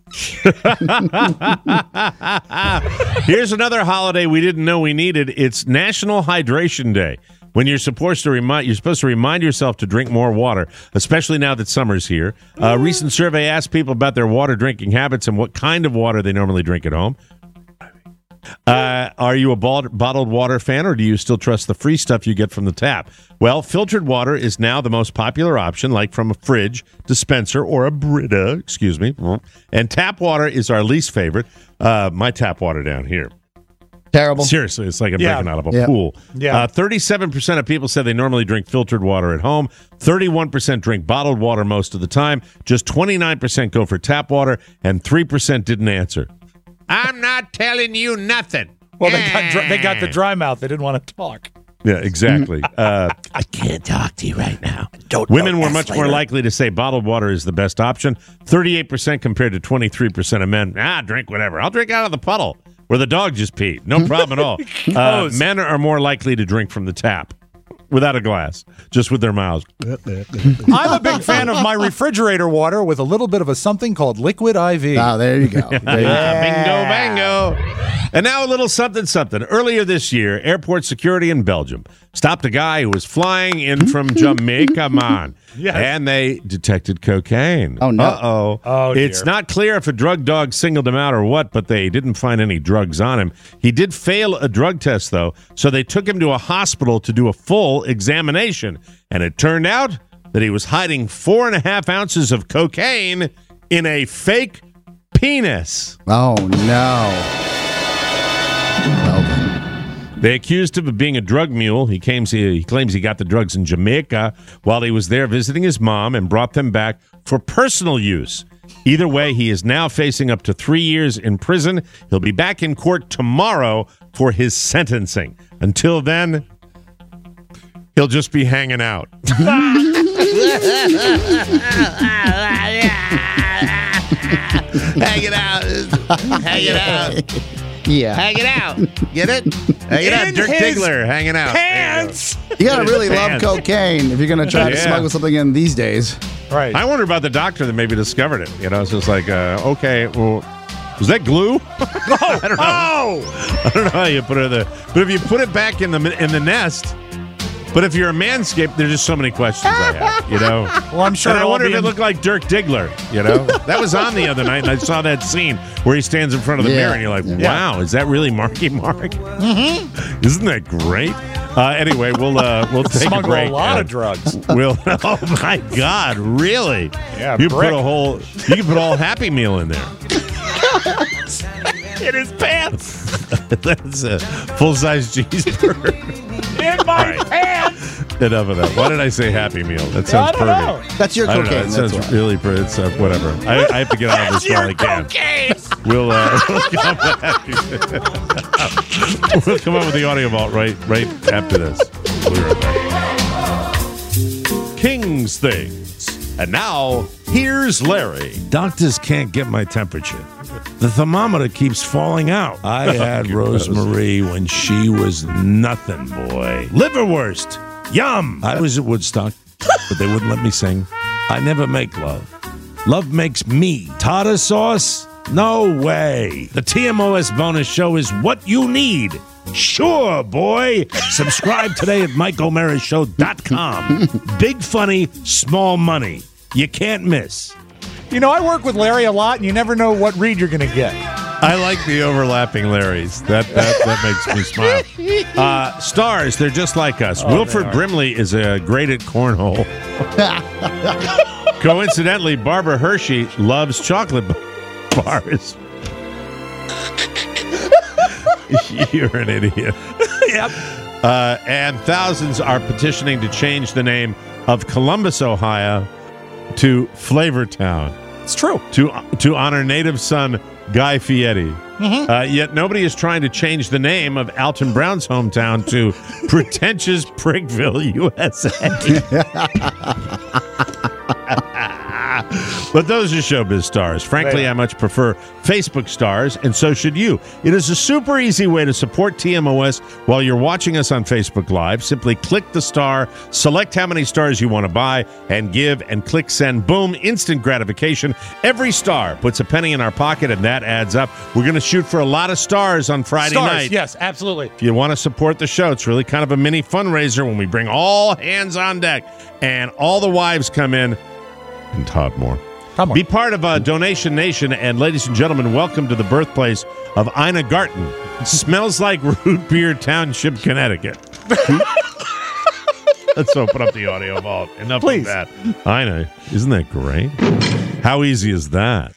S2: Here's another holiday we didn't know we needed. It's National Hydration Day. When you're supposed to remind you're supposed to remind yourself to drink more water, especially now that summer's here. A recent survey asked people about their water drinking habits and what kind of water they normally drink at home. Uh, are you a bottled bottled water fan, or do you still trust the free stuff you get from the tap? Well, filtered water is now the most popular option, like from a fridge, dispenser, or a Brita, excuse me. And tap water is our least favorite. Uh, my tap water down here.
S4: Terrible.
S2: Seriously, it's like I'm
S3: Yeah.
S2: drinking out of a
S4: Yeah.
S2: pool.
S3: Yeah.
S2: Uh, thirty-seven percent of people said they normally drink filtered water at home. thirty-one percent drink bottled water most of the time. Just twenty-nine percent go for tap water, and three percent didn't answer. I'm not telling you nothing.
S3: Well, they got dr- they got the dry mouth. They didn't want to talk.
S2: Yeah, exactly. Uh, I can't talk to you right now. Don't Women were much more likely to say bottled water is the best option. thirty-eight percent compared to twenty-three percent of men. Ah, drink whatever. I'll drink out of the puddle where the dog just peed. No problem at all. Uh, men are more likely to drink from the tap without a glass, just with their mouths.
S3: I'm a big fan of my refrigerator water with a little bit of a something called liquid I V.
S4: Oh, there you go. There you go.
S2: Bingo, bango. And now a little something, something. Earlier this year, airport security in Belgium stopped a guy who was flying in from Jamaica, man.
S3: Yes.
S2: And they detected cocaine.
S4: Oh, no.
S2: Uh-oh.
S3: Oh,
S2: It's
S3: dear.
S2: not clear if a drug dog singled him out or what, but they didn't find any drugs on him. He did fail a drug test, though, so they took him to a hospital to do a full examination. And it turned out that he was hiding four and a half ounces of cocaine in a fake penis.
S4: Oh, no. Well, then.
S2: They accused him of being a drug mule. He claims he, he claims he got the drugs in Jamaica while he was there visiting his mom and brought them back for personal use. Either way, he is now facing up to three years in prison. He'll be back in court tomorrow for his sentencing. Until then, he'll just be hanging out. Hanging out. Hanging out.
S4: Yeah.
S2: Hanging out. Get it? Hanging out.
S3: In
S2: Dirk
S3: his
S2: Diggler hanging out.
S3: Pants.
S4: You got to really love
S2: Pants.
S4: cocaine if you're going to try to
S2: Yeah.
S4: smuggle something in these days.
S3: Right.
S2: I wonder about the doctor that maybe discovered it. You know, it's just like, uh, okay, well, was that glue? I don't know.
S3: Oh!
S2: I don't know how you put it in the, but if you put it back in the in the nest. But if you're a manscaped, there's just so many questions I have. You know.
S3: Well, I'm sure
S2: And I
S3: it'll
S2: wonder
S3: be
S2: if it
S3: in-
S2: looked like Dirk Diggler. You know, that was on the other night, and I saw that scene where he stands in front of the
S4: Yeah.
S2: mirror, and you're like, wow, is that really Marky Mark? Mm-hmm. Isn't that great? Uh, anyway, we'll uh, we'll take
S3: Smuggle
S2: a break.
S3: a lot
S2: and
S3: of drugs.
S2: We'll. Oh my God! Really?
S3: Yeah,
S2: You
S3: brick.
S2: put a whole. You can put a whole Happy Meal in there.
S3: In his pants.
S2: That's a full size cheeseburger.
S3: In my
S2: right.
S3: pants.
S2: Enough of that. Why did I say Happy Meal? That sounds
S3: I don't
S2: pervy.
S3: know.
S4: That's your
S2: I don't know.
S4: cocaine.
S2: It
S4: That's
S2: sounds
S4: why.
S2: really per- it's uh, whatever. I, I have to get out of this while I can. We'll uh, we'll come back. We'll come up with the audio vault right right after this. We'll be right back. King's Things. And now here's Larry.
S15: Doctors can't get my temperature. The thermometer keeps falling out. I had Rosemary when she was nothing, boy. Liverwurst. Yum. I was at Woodstock, but they wouldn't let me sing. I never make love. Love makes me. Tartar sauce? No way. The T M O S bonus show is what you need. Sure, boy. Subscribe today at mike o'mara show dot com. Big funny, small money. You can't miss.
S3: You know, I work with Larry a lot, and you never know what read you're going to get.
S2: I like the overlapping Larrys. That that, that makes me smile. Uh, stars, they're just like us.
S3: Oh,
S2: Wilford
S3: they are.
S2: Brimley is uh, great at cornhole. Coincidentally, Barbara Hershey loves chocolate bars. You're an idiot.
S3: Yep.
S2: Uh, and thousands are petitioning to change the name of Columbus, Ohio, to Flavortown.
S3: It's true.
S2: To to honor native son Guy Fieri.
S3: Mhm.
S2: Uh, yet nobody is trying to change the name of Alton Brown's hometown to pretentious Prickville, U S A. But those are showbiz stars. Frankly, I much prefer Facebook stars, and so should you. It is a super easy way to support T M O S while you're watching us on Facebook Live. Simply click the star, select how many stars you want to buy, and give, and click send. Boom, instant gratification. Every star puts a penny in our pocket, and that adds up. We're going to shoot for a lot of stars on Friday
S3: Stars,
S2: night.
S3: yes, absolutely.
S2: If you want to support the show, it's really kind of a mini fundraiser when we bring all hands on deck and all the wives come in. And Todd Moore.
S3: Come on.
S2: Be part of uh, Donation Nation, and ladies and gentlemen, welcome to the birthplace of Ina Garten. Smells like root beer township, Connecticut. Let's open up the audio vault. Enough
S3: Please.
S2: of that. Ina, isn't that great? How easy is that?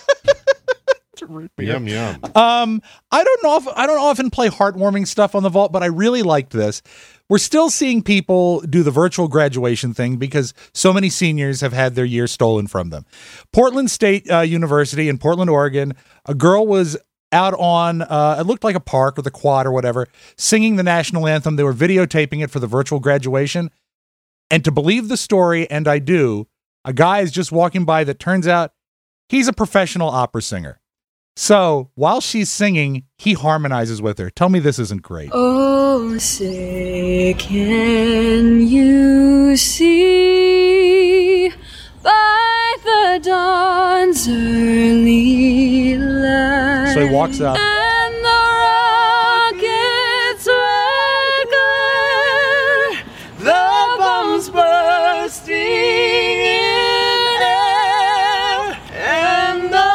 S2: Yum yum.
S3: Um, I don't know if I don't often play heartwarming stuff on the vault, but I really liked this. We're still seeing people do the virtual graduation thing because so many seniors have had their year stolen from them. Portland State uh, University in Portland, Oregon, a girl was out on, uh, it looked like a park or the quad or whatever, singing the national anthem. They were videotaping it for the virtual graduation. And to believe the story, and I do, a guy is just walking by that turns out he's a professional opera singer. So while she's singing, he harmonizes with her. Tell me this isn't great.
S16: Oh, say, can you see by the dawn's early light?
S3: So he walks up.
S16: And the rocket's red glare, the bombs bursting in air, and the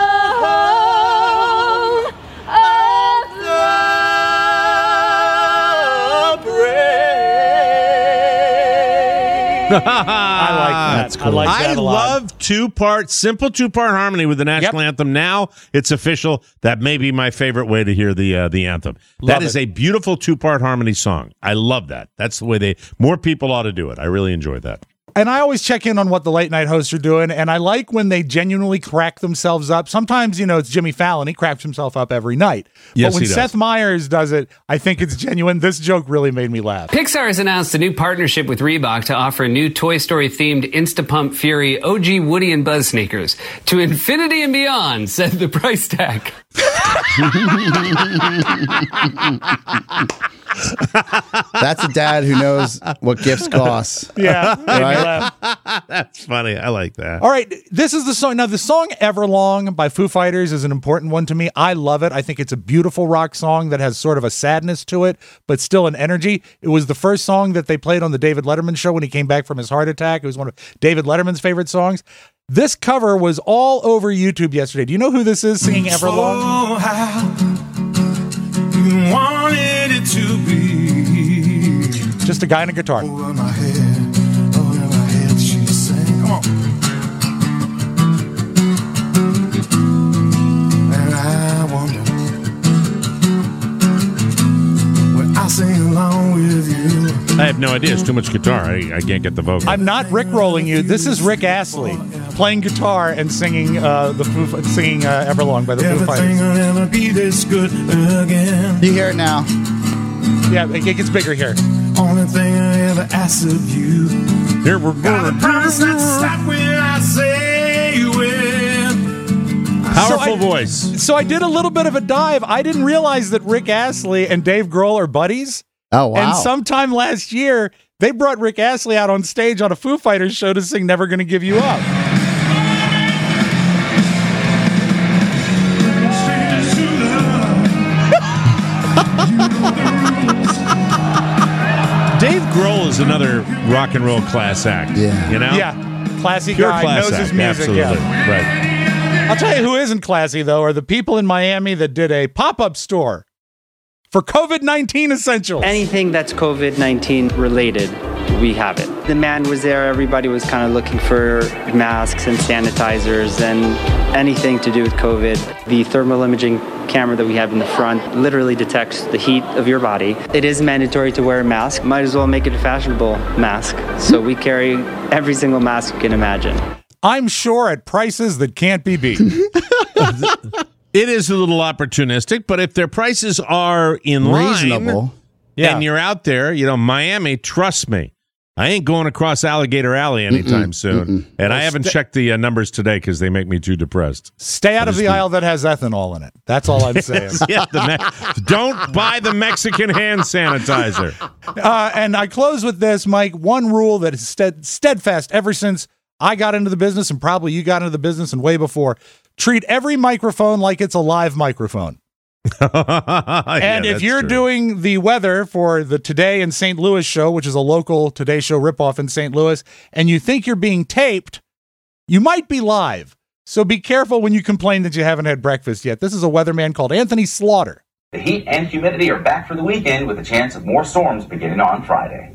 S16: whole of the
S3: I like that.
S2: That's cool.
S3: I like that a lot.
S2: love two-part, simple two-part harmony with the national anthem. Now it's official. That may be my favorite way to hear the uh, the anthem.
S3: Love
S2: that is
S3: it.
S2: a beautiful two-part harmony song. I love that. That's the way they. More people ought to do it. I really enjoy that.
S3: And I always check in on what the late night hosts are doing, and I like when they genuinely crack themselves up. Sometimes, you know, it's Jimmy Fallon. He cracks himself up every night.
S2: Yes,
S3: but when
S2: he does.
S3: Seth Meyers does it, I think it's genuine. This joke really made me laugh.
S17: Pixar has announced a new partnership with Reebok to offer new Toy Story-themed Instapump Fury O G Woody and Buzz sneakers. To infinity and beyond, said the price tag.
S4: That's a dad who knows what gifts cost.
S3: Yeah.
S4: Right?
S2: That's funny. I like that.
S3: All right, this is the song. Now, the song Everlong by Foo Fighters is an important one to me. I love it. I think it's a beautiful rock song that has sort of a sadness to it, but still an energy. It was the first song that they played on the David Letterman show when he came back from his heart attack. It was one of David Letterman's favorite songs. This cover was all over YouTube yesterday. Do you know who this is singing Everlong?
S18: Oh, how you wanted it to be.
S3: Just a guy and a guitar.
S16: Over my head, over my head, she sang. Come on. And I wonder, when I sing along with you.
S2: I have no idea. It's too much guitar. I, I can't get the vocal.
S3: I'm not Rick-rolling you. This is Rick Astley playing guitar and singing uh, the Foo, singing uh, Everlong by the Foo
S16: Everything
S3: Fighters.
S16: will never be this good again.
S4: You hear it now?
S3: Yeah, it gets bigger here.
S16: Only thing I ever ask of you.
S2: Here we're
S16: Gotta promise not to stop when I say you will.
S2: Powerful
S3: So I-
S2: voice.
S3: So I did a little bit of a dive. I didn't realize that Rick Astley and Dave Grohl are buddies.
S4: Oh, wow.
S3: And sometime last year, they brought Rick Astley out on stage on a Foo Fighters show to sing Never Gonna Give You Up.
S2: Dave Grohl is another rock and roll class act.
S4: Yeah.
S2: You know?
S3: Yeah. Classy
S2: Pure
S3: guy,
S2: class
S3: knows
S2: act.
S3: his music.
S2: Absolutely.
S3: Yeah.
S2: Right.
S3: I'll tell you who isn't classy, though, are the people in Miami that did a pop-up store for COVID nineteen essentials.
S18: Anything that's COVID nineteen related, we have it. The man was there, everybody was kind of looking for masks and sanitizers and anything to do with COVID. The thermal imaging camera that we have in the front literally detects the heat of your body. It is mandatory to wear a mask. Might as well make it a fashionable mask. So we carry every single mask you can imagine.
S3: I'm sure at prices that can't be beat.
S2: It is a little opportunistic, but if their prices are in line,
S4: Reasonable.
S3: Yeah.
S2: and you're out there, you know, Miami, trust me, I ain't going across Alligator Alley anytime
S4: Mm-mm,
S2: soon.
S4: mm-mm.
S2: And I haven't
S3: sta-
S2: checked the uh, numbers today because they make me too depressed.
S3: Stay out
S2: I
S3: of
S2: just
S3: the
S2: do-
S3: aisle that has ethanol in it. That's all I'm saying.
S2: Yeah, the Me- don't buy the Mexican hand sanitizer.
S3: Uh, and I close with this, Mike. One rule that is stead- steadfast ever since I got into the business, and probably you got into the business and way before. Treat every microphone like it's a live microphone. And if you're doing the weather for the Today in Saint Louis show, which is a local Today show ripoff in Saint Louis, and you think you're being taped, you might be live. So be careful when you complain that you haven't had breakfast yet. This is a weatherman called Anthony Slaughter.
S19: The heat and humidity are back for the weekend with a chance of more storms beginning on Friday.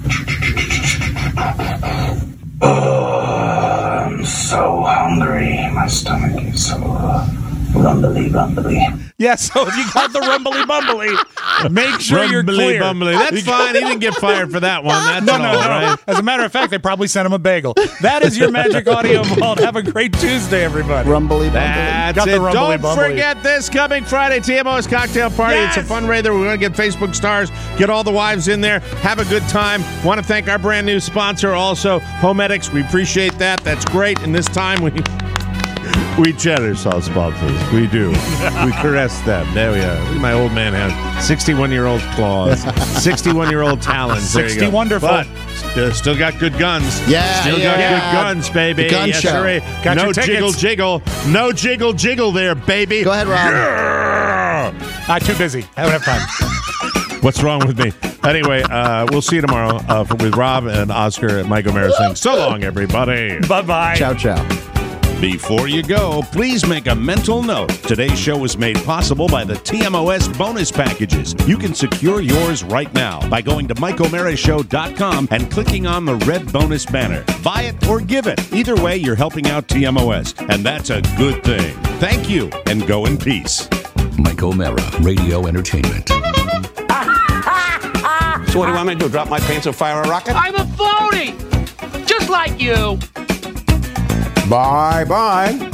S19: Oh, I'm so hungry. My stomach is so uh, rumbly rumbly.
S3: Yeah, so if you got the rumbly bumbly, make sure you're
S2: Rumbly
S3: clear.
S2: bumbly. That's fine. He didn't get fired for that one. That's
S3: no,
S2: all
S3: no, no.
S2: right.
S3: As a matter of fact, they probably sent him a bagel. That is your Magic Audio Vault. Have a great Tuesday, everybody.
S4: Rumbly bumbly.
S2: That's
S3: Got the
S2: it.
S3: rumbly
S2: Don't
S3: bumbly.
S2: forget this coming Friday, T M O's Cocktail Party.
S3: Yes!
S2: It's a fundraiser. We're going to get Facebook stars, get all the wives in there, have a good time. Want to thank our brand new sponsor, also Homedics. We appreciate that. That's great. And this time we we cherish our sponsors. We do. We caress them. There we are. Look at my old man has sixty-one-year-old claws, sixty-one-year-old talons. There you go.
S3: sixty wonderful.
S2: But still, still got good guns.
S4: Yeah,
S2: Still got
S4: yeah.
S2: good guns, baby.
S4: The gun
S2: yes,
S4: show.
S2: sirree.
S3: Got
S2: no
S3: your tickets.
S2: jiggle jiggle. No jiggle jiggle there, baby.
S4: Go ahead, Rob.
S2: Yeah.
S3: I'm too busy. I don't have time.
S2: What's wrong with me? Anyway, uh, we'll see you tomorrow uh, for, with Rob and Oscar at Mike O'Mara saying so long, everybody.
S3: Bye-bye.
S4: Ciao, ciao.
S1: Before you go, please make a mental note. Today's show was made possible by the T M O S bonus packages. You can secure yours right now by going to Mike O'Mara Show dot com and clicking on the red bonus banner. Buy it or give it. Either way, you're helping out T M O S, and that's a good thing. Thank you, and go in peace.
S20: Mike O'Mara, Radio Entertainment.
S21: So what do you want me to do, drop my pants and fire a rocket?
S6: I'm a phony! Just like you!
S21: Bye-bye.